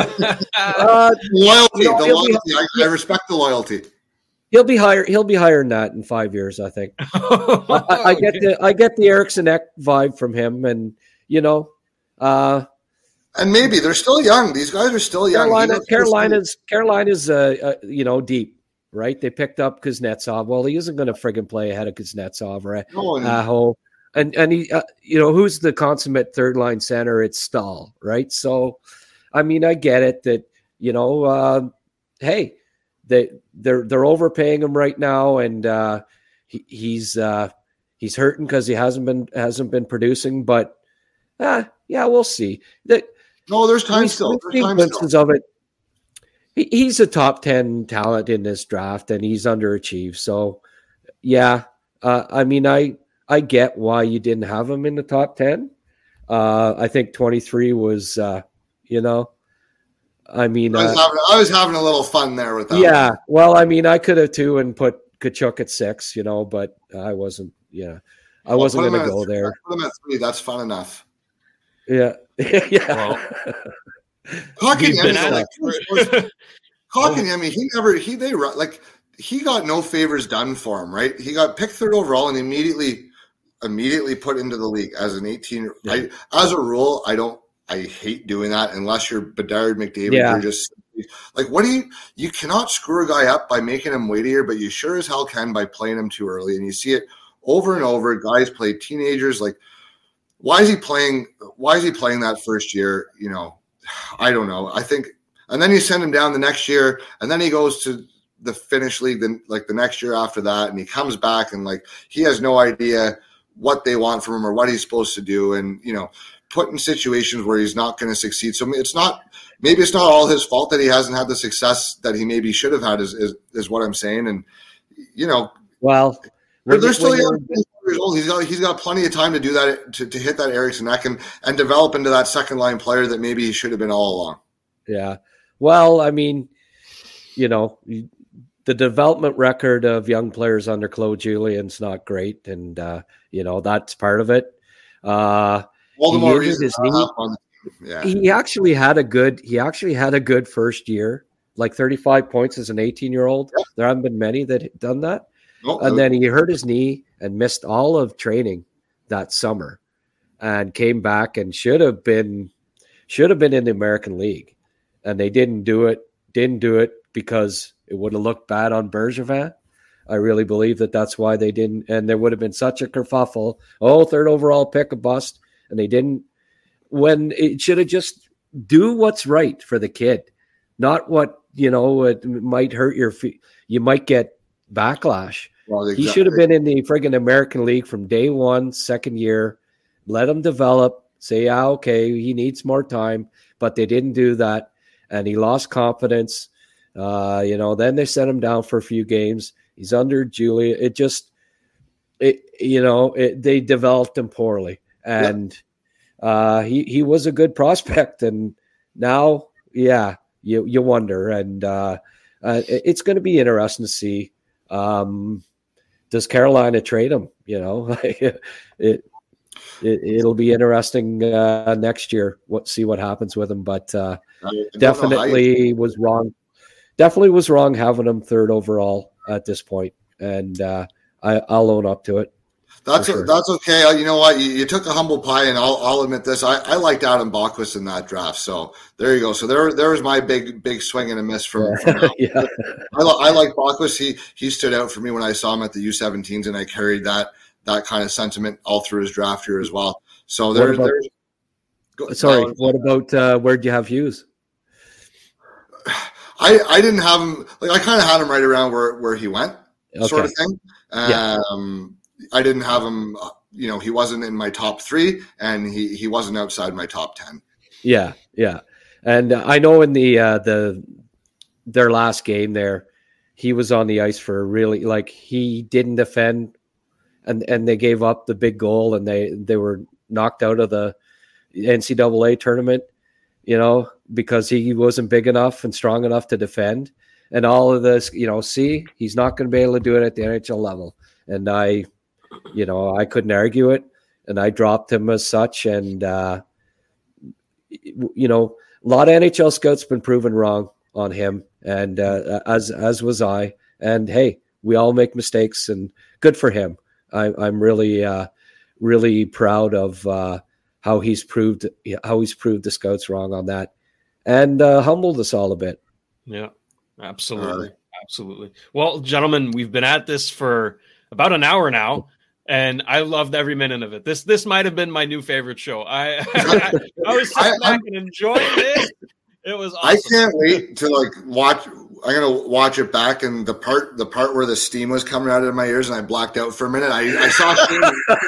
uh, loyalty, the loyalty. Be, I, I respect the loyalty. He'll be higher. He'll be higher than that in five years, I think. I, I get the I get the Eriksson Ek vibe from him, and you know, uh, and maybe they're still young. These guys are still young. Carolina, Carolina's Carolina's uh, uh, you know, deep, right? They picked up Kuznetsov. Well, he isn't going to friggin' play ahead of Kuznetsov or no, Aho, and and he, uh, you know, who's the consummate third line center? It's Stahl, right? So, I mean, I get it that you know, uh, hey. They they're they're overpaying him right now, and uh, he, he's uh, he's hurting because he hasn't been hasn't been producing. But uh, yeah, we'll see. The, no, there's time still. There's time still. Of it. He, he's a top ten talent in this draft, and he's underachieved. So yeah, uh, I mean, I I get why you didn't have him in the top ten. Uh, I think twenty-three was, uh, you know. I mean, I was, uh, having, I was having a little fun there with that. Yeah, one. Well, I mean, I could have too and put Tkachuk at six, you know, but I wasn't. Yeah, I well, wasn't going to go three, there. Put him at three. That's fun enough. Yeah, yeah. Kotkaniemi, like, Kotkaniemi, he never he they like he got no favors done for him, right? He got picked third overall and immediately immediately put into the league as an eighteen. Yeah. I, as a rule, I don't. I hate doing that unless you're Bedard, McDavid. Yeah. You're just like, what do you? You cannot screw a guy up by making him weightier, but you sure as hell can by playing him too early. And you see it over and over. Guys play teenagers. Like, why is he playing? Why is he playing that first year? You know, I don't know. I think, and then you send him down the next year, and then he goes to the Finnish league, then like the next year after that, and he comes back and like he has no idea what they want from him or what he's supposed to do, and you know. Put in situations where he's not going to succeed. So it's not, maybe it's not all his fault that he hasn't had the success that he maybe should have had is, is, is what I'm saying. And, you know, well, they're, they're still young years old. He's got, he's got plenty of time to do that, to, to hit that Eriksson Ek and, and develop into that second line player that maybe he should have been all along. Yeah. Well, I mean, you know, the development record of young players under Claude Julien's not great. And, uh, you know, that's part of it. Uh, All the he more reason his knee. On, yeah. He actually had a good. He actually had a good first year, like thirty-five points as an eighteen-year-old. Yeah. There haven't been many that had done that. Oh, and then he hurt his knee and missed all of training that summer, and came back and should have been, should have been in the American League, and they didn't do it. Didn't do it because it would have looked bad on Bergevin. I really believe that that's why they didn't, and there would have been such a kerfuffle. Oh, third overall pick, a bust, and they didn't. When it should have just do what's right for the kid, not what, you know, it might hurt your feet. You might get backlash. Well, exactly. He should have been in the friggin' American League from day one, second year. Let him develop. Say, yeah, okay, he needs more time, but they didn't do that, and he lost confidence. Uh, you know, then they sent him down for a few games. He's under Julia. It just, it you know, it, they developed him poorly, and yep. uh, he he was a good prospect, and now, yeah, you you wonder, and uh, uh, it, it's going to be interesting to see. Um, does Carolina trade him? You know, it, it it'll be interesting uh, next year. What see what happens with him, but uh, definitely was wrong. Definitely was wrong having him third overall at this point, and uh, I, I'll own up to it. That's sure. That's okay. You know what? You, you took a humble pie, and I'll, I'll admit this. I, I liked Adam Boqvist in that draft, so there you go. So there there was my big big swing and a miss from. Yeah. from yeah. I, I like Boqvist. He he stood out for me when I saw him at the U seventeens, and I carried that that kind of sentiment all through his draft year as well. So there, about, there's. Go, sorry, uh, what about uh, where'd you have Hughes? I, I didn't have him like I kind of had him right around where, where he went, okay. sort of thing. Um, yeah. I didn't have him. You know, he wasn't in my top three, and he, he wasn't outside my top ten. Yeah, yeah, and uh, I know in the uh, the their last game there, he was on the ice for really like he didn't defend, and and they gave up the big goal, and they they were knocked out of the N C double A tournament. You know, because he wasn't big enough and strong enough to defend, and all of this, you know, see, he's not going to be able to do it at the N H L level. And I, you know, I couldn't argue it, and I dropped him as such. And, uh, you know, a lot of N H L scouts been proven wrong on him, and uh, as as was I. And hey, we all make mistakes, and good for him. I, I'm really, uh, really proud of. Uh, how he's proved how he's proved the scouts wrong on that, and uh, humbled us all a bit. Yeah, absolutely. Uh, absolutely. Well, gentlemen, we've been at this for about an hour now, and I loved every minute of it. This this might have been my new favorite show. I I, I was sitting I, back and enjoying it. It was awesome. I can't wait to like watch. I'm gonna watch it back, and the part the part where the steam was coming out of my ears, and I blacked out for a minute. I, I saw Shane,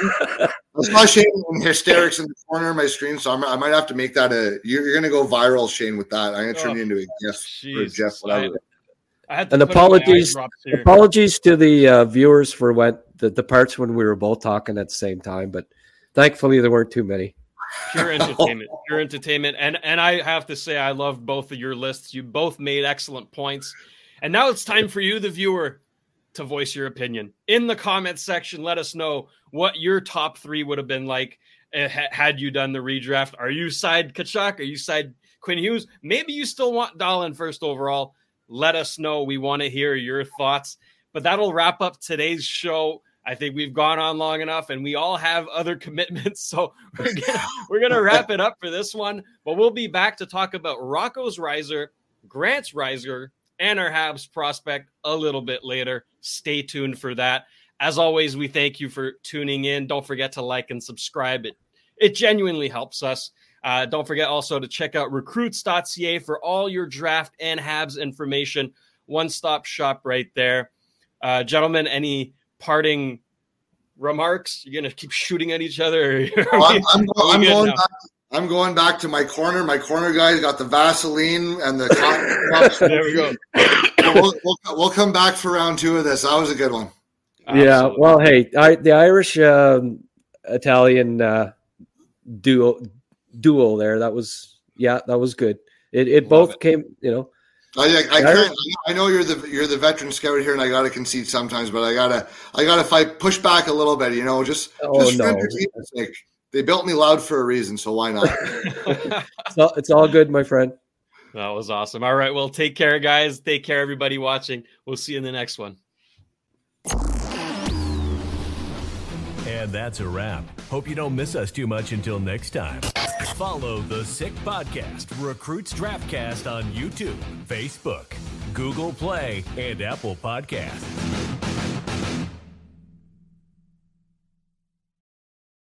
I saw Shane in hysterics in the corner of my screen, so I'm, I might have to make that a. You're, you're gonna go viral, Shane, with that. I'm gonna turn oh, you into a GIF or Jeff. Whatever. I had and apologies, apologies to the uh, viewers for when the, the parts when we were both talking at the same time, but thankfully there weren't too many. Pure entertainment, pure entertainment. And and I have to say, I loved both of your lists. You both made excellent points. And now it's time for you, the viewer, to voice your opinion. In the comments section, let us know what your top three would have been like uh, had you done the redraft. Are you side Tkachuk? Are you side Quinn Hughes? Maybe you still want Dahlin first overall. Let us know. We want to hear your thoughts. But that'll wrap up today's show. I think we've gone on long enough, and we all have other commitments, so we're gonna, we're gonna wrap it up for this one. But we'll be back to talk about Rocco's riser, Grant's riser, and our Habs prospect a little bit later. Stay tuned for that. As always, we thank you for tuning in. Don't forget to like and subscribe. It it genuinely helps us. Uh, don't forget also to check out recruits dot c a for all your draft and Habs information. One-stop shop right there. Uh, gentlemen, any parting remarks? You're gonna keep shooting at each other? Well, I'm, I'm, I'm going back, I'm going back to my corner. My corner guys got the Vaseline and the cotton. There we go. We'll, we'll, we'll come back for round two of this. That was a good one. Yeah. Absolutely. Well, hey, I, the Irish um, Italian uh, duo duel there. That was yeah, that was good. It it Love both it. came, you know. I, I, I, can't, I know you're the you're the veteran scout here, and I gotta concede sometimes, but I gotta I gotta fight push back a little bit, you know, just, oh, just no. for entertainment's sake. They built me loud for a reason, so why not? it's, all, it's all good, my friend. That was awesome. All right, well, take care, guys. Take care, everybody watching. We'll see you in the next one. And that's a wrap. Hope you don't miss us too much until next time. Follow the Sick Podcast, Recruits Draftcast on YouTube, Facebook, Google Play, and Apple Podcasts.